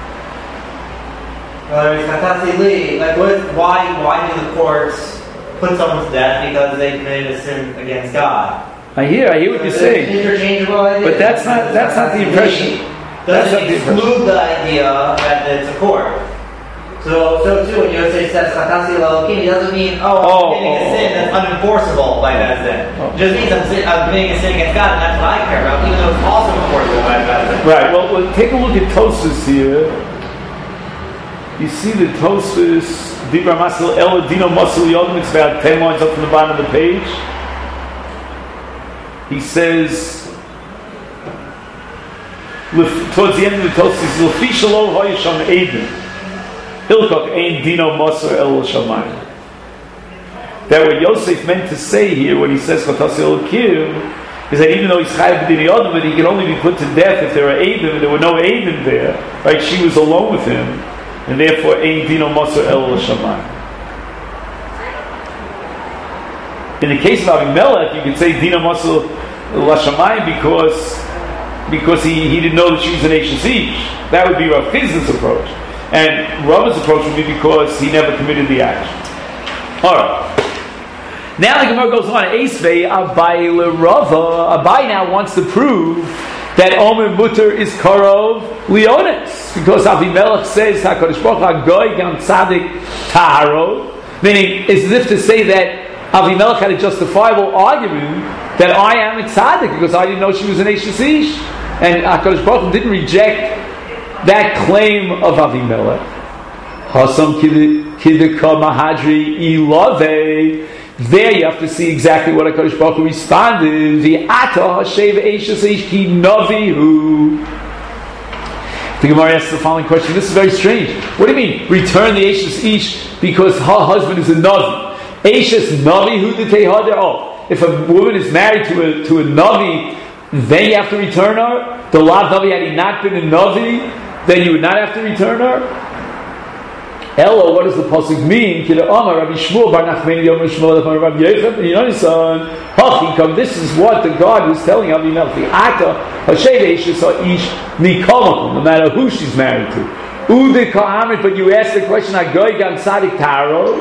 Whether it's Chatasi Li, like what, why, why do the courts put someone to death because they committed a sin against God? I hear, I hear what you're saying. Interchangeable idea. But that's not that's not the impression. Doesn't exclude the idea that it's a court. So, so too, when Yosef says Chatasi Elokim, it doesn't mean oh, I'm oh, committing oh, a sin that's unenforceable by that sin. Oh. It just means I'm, sin, I'm committing a sin against God, and that's what I care about, even though it's also enforceable by that sin. Right. Well, well, take a look at Tosfos here. You see the Tosfos Dibra Masel El Dino Masel Yodim. It's about ten lines up from the bottom of the page. He says, towards the end of the Tosfos, he says, "L'fi shelo hoyisham Eden, Hilchok ein Dino Maser El Shamayim." That what Yosef meant to say here when he says Chatasi Elokim is that even though he's chayav b'dinei adam, but he can only be put to death if there are Eidim, and there were no Eidim there. Right? She was alone with him, and therefore ein Dino Maser El Shamayim. In the case of Avimelech, you could say Dina Masel Lashamayim because because he, he didn't know that she was an Eshes Ish. That would be Rav Chizda's approach. And Rava's approach would be because he never committed the action. Alright. Now the Gemara goes on. Esvei Abai LeRava. Abai now wants to prove that Omer Mutter is Karov Leonis. Because Avimelech says HaKadosh Baruch Hu Goy Gam Tzadik Taharo. Meaning, it's as if to say that Avimelech had a justifiable argument that I am a tzaddik because I didn't know she was an Eshes Ish, and HaKadosh Baruch Hu didn't reject that claim of Avimelech. Hasam kidika mahadri ilave. There you have to see exactly what HaKadosh Baruch Hu responded. The ata hashev Eshes Ish ki navihu. The Gemara asks the following question. This is very strange. What do you mean? Return the Eshes Ish because her husband is a navi. Eshes Navi who the Tehader. Oh, if a woman is married to a to a Navi, then you have to return her. The Lav Navi, had he not been a Navi, then you would not have to return her. Ella, what does the pasuk mean? Kila Amar Rabbi Shmuel Bar Nachmani Yom Shmuel Rabbi Yochanan Yonasan. Hachikam. This is what the God was telling Avimelech. The Ata Hashem Eshes Ish Mikamakum. No matter who she's married to. Ude Kahamit. But you asked the question. Agoy Gam Tzadik Taro.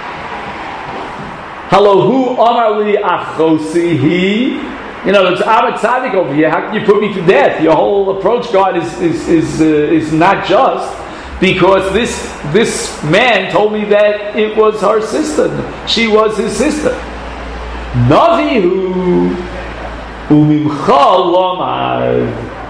Hello, who Amarli Achosihi? You know, it's I'm a tzaddik over here. How can you put me to death? Your whole approach, God, is is is uh, is not just because this this man told me that it was her sister. She was his sister. Navihu umimcha lomad.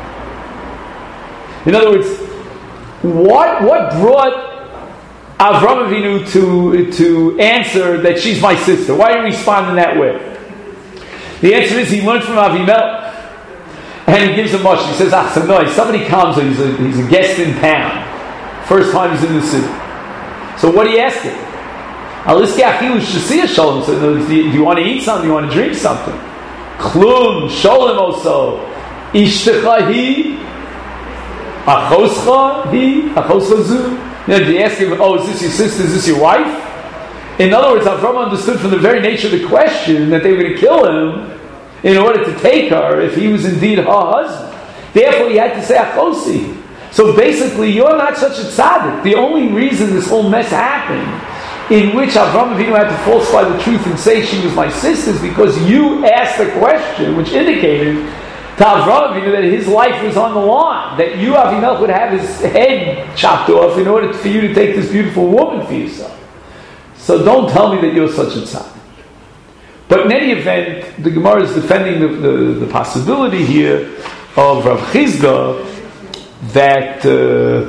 In other words, what what brought Avram Avinu to to answer that she's my sister? Why did he respond in that way? The answer is he learned from Avimelech, and he gives a mush. He says, "Ah, so no, somebody comes. He's a he's a guest in town. First time he's in the city. So what do you ask him? Aliski achilu shasiya shalom. So do you, do you want to eat something? Do you want to drink something? Klum shalom also. Ishtecha hi, achoscha hi, achoscha zu. You know, do you ask him, oh, is this your sister? Is this your wife? In other words, Avram understood from the very nature of the question that they were going to kill him in order to take her if he was indeed her husband. Therefore, he had to say achosi. So basically, you're not such a tzaddik. The only reason this whole mess happened, in which Avram Avinu had to falsify the truth and say she was my sister, is because you asked a question which indicated to Avram Avinu that his life was on the line, that you, Avimelech, would have his head chopped off in order for you to take this beautiful woman for yourself. So don't tell me that you're such a tzaddik. But in any event, the Gemara is defending the, the, the possibility here of Rav Chizda that, uh,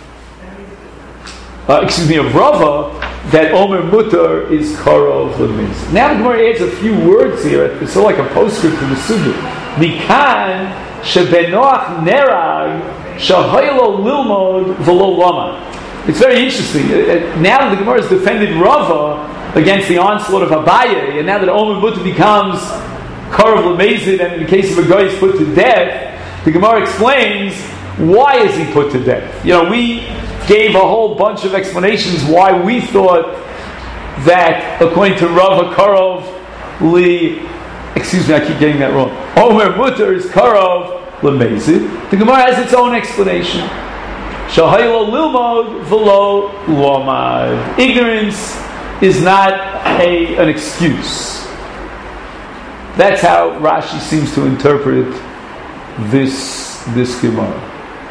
uh, excuse me, of Rava, that Omer Mutar is Karov Lemiz. Now the Gemara adds a few words here. It's sort of like a postscript to the Sugya. Mikan shebenoach nerag shahaylo lilmod v'lo lama. It's very interesting. Now that the Gemara has defended Rava against the onslaught of Abaye, and now that Omer Mutar becomes Karov Lemezid, and in the case of a guy is put to death, the Gemara explains why is he put to death. You know, we gave a whole bunch of explanations why we thought that, according to Rava, Karov Li, excuse me, I keep getting that wrong. Omer Mutar is Karov Lemezid. The Gemara has its own explanation. Shahaylo lilmod v'lo lomad. Ignorance is not a, an excuse. That's how Rashi seems to interpret this, this Gemara.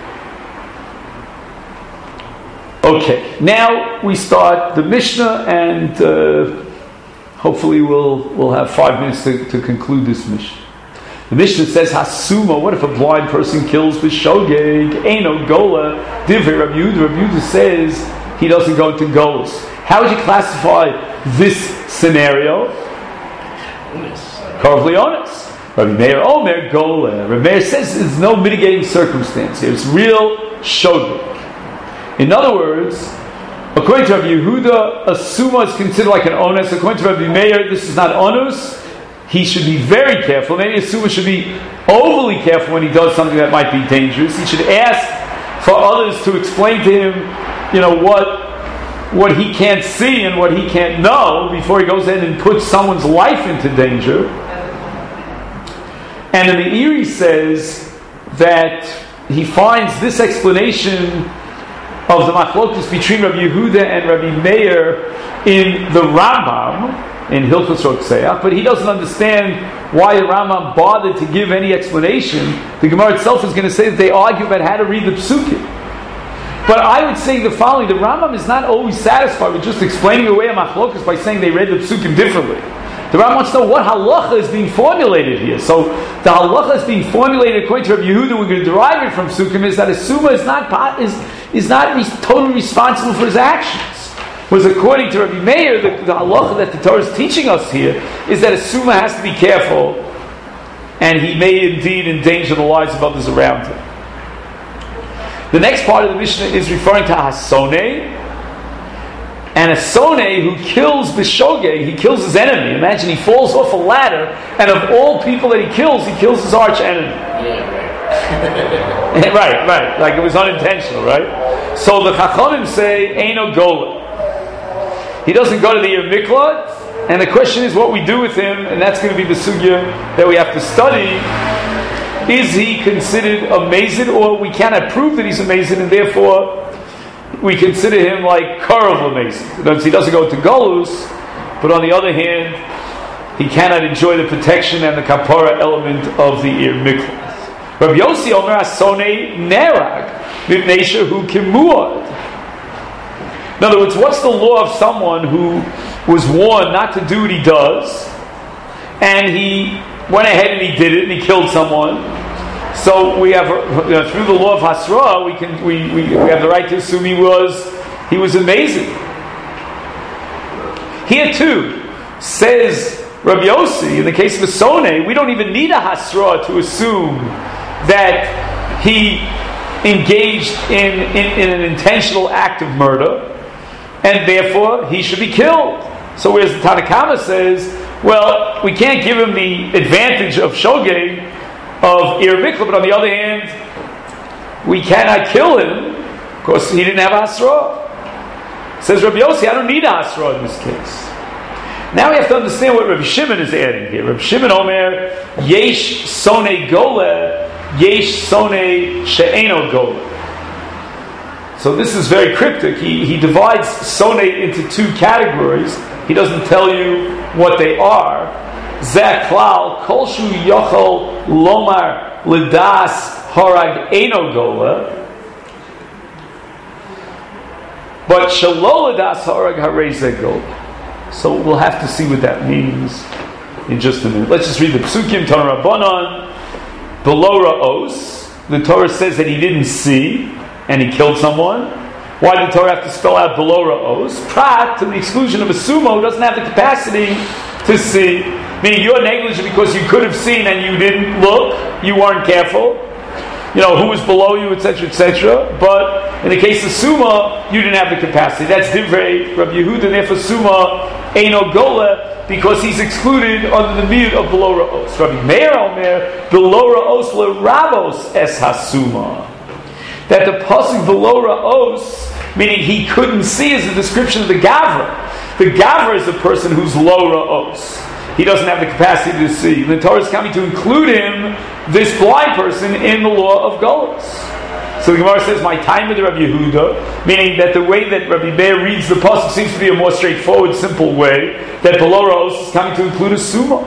Okay, now we start the Mishnah, and uh, hopefully we'll we'll have five minutes to, to conclude this Mishnah. The Mishnah says, Hasuma, what if a blind person kills b'shogeg, eino gola, divrei Rabbi Yehuda. Rabbi Yehuda says he doesn't go into golas. How would you classify this scenario? Karov leonis. Rabbi Meir Omer gola. Rabbi Meir says there's no mitigating circumstance here. It's real shogeg. In other words, according to Rabbi Yehuda, a suma is considered like an onus. According to Rabbi Meir, this is not onus. He should be very careful. Maybe a suma should be overly careful when he does something that might be dangerous. He should ask for others to explain to him, you know, what what he can't see and what he can't know before he goes in and puts someone's life into danger. And then the Iri says that he finds this explanation of the machlokus between Rabbi Yehuda and Rabbi Meir in the Rambam, in Hilchos Rotzeach, but he doesn't understand why the Rambam bothered to give any explanation. The Gemara itself is going to say that they argue about how to read the Psukim. But I would say the following: the Rambam is not always satisfied with just explaining away a machlokus by saying they read the Psukim differently. The Rambam wants to know what halacha is being formulated here. So the halacha is being formulated according to Rabbi Yehuda. We're going to derive it from Psukim is that a suma is not is is not re- totally responsible for his actions. Was according to Rabbi Meir, the, the halacha that the Torah is teaching us here is that a suma has to be careful, and he may indeed endanger the lives of others around him. The next part of the Mishnah is referring to Hasoneh, and a Soneh who kills B'shogeg, he kills his enemy. Imagine he falls off a ladder, and of all people that he kills, he kills his arch enemy. Yeah, right. right, right. Like it was unintentional, right? So the Chachamim say, Eino Gola. He doesn't go to the Ir Miklat, and the question is what we do with him, and that's going to be the sugya that we have to study. Is he considered amazing, or we cannot prove that he's amazing, and therefore we consider him like Karov amazing? He doesn't go to Golus, but on the other hand, he cannot enjoy the protection and the kapara element of the Ir Miklat. Rabbi Yossi Omer Asonei Nerag Mipnei Shehu Kimuad. In other words, what's the law of someone who was warned not to do what he does, and he went ahead and he did it and he killed someone? So we have, you know, through the law of Hasra, we can we, we, we have the right to assume he was he was amazing. Here too, says Rabbi Yossi, in the case of a Soneh, we don't even need a Hasra to assume that he engaged in, in, in an intentional act of murder, and therefore he should be killed. So whereas the Tanakama says, well, we can't give him the advantage of shogeg, of ir mikla, but on the other hand, we cannot kill him because he didn't have a hasra. Says Rabbi Yossi, I don't need a hasra in this case. Now we have to understand what Rabbi Shimon is adding here. Rabbi Shimon Omer, yesh sonei gole, yesh sonei she'eno gole. So this is very cryptic. He, he divides sonei into two categories. He doesn't tell you what they are. Zeh klal, kolshu yochol lomar lidas harag eno gole. But shalol lidas harag harei gole. So we'll have to see what that means in just a minute. Let's just read the Psukim. Tanur Rabbanan, below Ra'os, the Torah says that he didn't see and he killed someone. Why did the Torah have to spell out below Ra'os? Prat, to the exclusion of a sumo who doesn't have the capacity to see. Meaning you're negligent because you could have seen and you didn't look, you weren't careful. You know, who was below you, et cetera, et cetera. But in the case of Suma, you didn't have the capacity. That's Divrei Rabbi Yehuda, and therefore Suma Eino Gola, because he's excluded under the miyut of below Ra'os. Rabbi Meir Omer, below Ra'os le-rabos es hasuma. That the pasuk below Ra'os, meaning he couldn't see, is a description of the Gavra. The Gavra is a person who's low Ra'os. He doesn't have the capacity to see. The Torah is coming to include him, this blind person, in the law of Golos. So the Gemara says, my time with Rabbi Yehuda, meaning that the way that Rabbi Meir reads the pasuk seems to be a more straightforward, simple way, that below Ra'os is coming to include a sumo.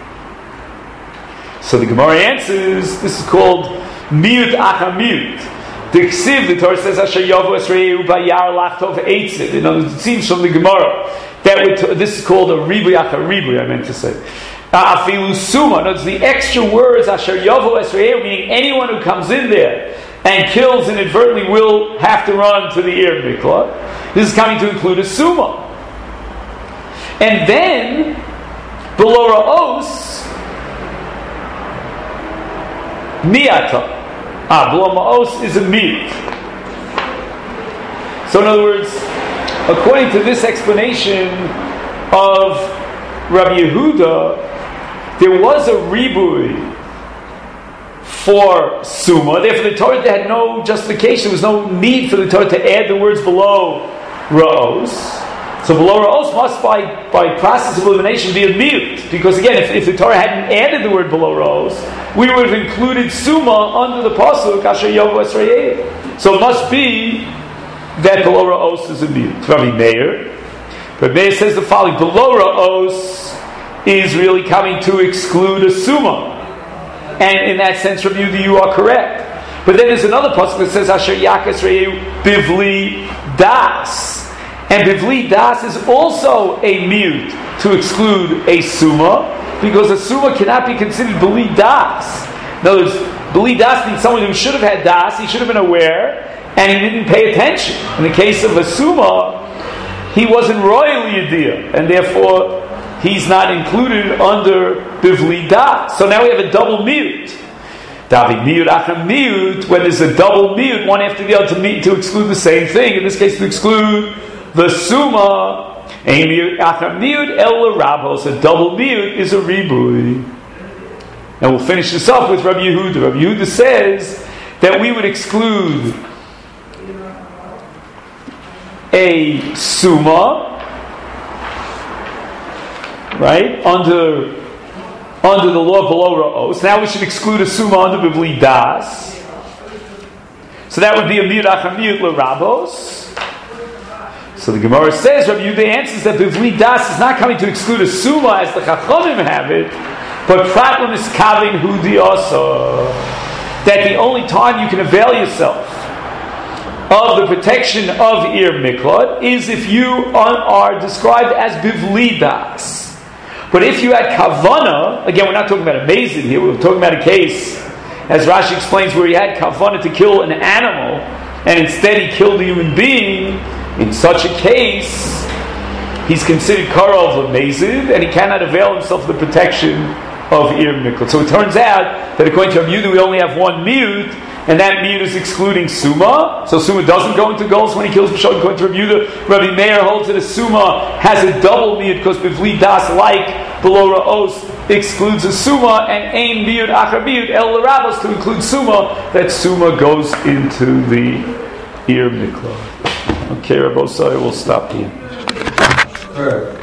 So the Gemara answers, this is called miut achamiyut. The Ksiv, the Torah says, Asher Yavu Esrei Ubayar Lachtov Eitzid. In other words, it seems from the Gemara that would, this is called a ribu yachar ribu, I meant to say. Afilu suma. Notice the extra words, Asher Yavu Esrei, meaning anyone who comes in there and kills inadvertently will have to run to the ir mikla. This is coming to include a suma. And then, below Ra'os, miyata. Ah, below Ma'os is a miyut. So in other words, according to this explanation of Rabbi Yehuda, there was a ribui for Suma. Therefore the Torah had no justification. There was no need for the Torah to add the words below Ra'os. So below Ra'os must, by, by process of elimination, be a miyut. Because again, if, if the Torah hadn't added the word below Ra'os, we would have included Suma under the pasuk Asher Yavu Esrei. So it must be that below Ra'os is a miyut. Rabbi Meir. Rabbi Meir says the following: below Ra'os is really coming to exclude a Suma. And in that sense, Rabbi Yehuda, you are correct. But then there's another pasuk that says Asher Yak Esrei Bivli Das. And Bivli Das is also a miyut to exclude a Suma, because a Suma cannot be considered Bili Das. In other words, Bili Das means someone who should have had Das, he should have been aware, and he didn't pay attention. In the case of a Suma, he wasn't royally Yediyah, and therefore he's not included under Bivli Das. So now we have a double miyut. Davi miyut acham miyut, when there's a double miyut, one after the other to, meet, to exclude the same thing. In this case, to exclude the Suma, a miyut el rabos, a double miyut is a ribui. And we'll finish this up with Rabbi Yehuda. Rabbi Yehuda says that we would exclude a Suma, right, under under the law below Ra'os. Now we should exclude a Suma under Bivli Das. So that would be a miyut acham miyut le rabos. So the Gemara says, Rabbi Yehuda answers that Bivli Das is not coming to exclude a Suma as the Chachamim have it, but Pratlam is Kavin Hudi also. That the only time you can avail yourself of the protection of Ir Miklat is if you are described as Bivli Das. But if you had Kavana, again, we're not talking about a mazid here, we're talking about a case, as Rashi explains, where he had Kavana to kill an animal, and instead he killed a human being. In such a case, he's considered Karov Lamezid, and he cannot avail himself of the protection of Ir Miklat. So it turns out that according to Rabbi Yehuda, we only have one miyut, and that miyud is excluding suma. So suma doesn't go into goals when he kills b'shogeg. According to Rabbi Yehuda, Rabbi Meir holds that a suma has a double miyud because b'vli das, like below ra'os, excludes a suma, and ain miyud achar miyud el l'rabos to include suma. That suma goes into the ear miklah. Okay, Rabbosai, we'll stop here. Right.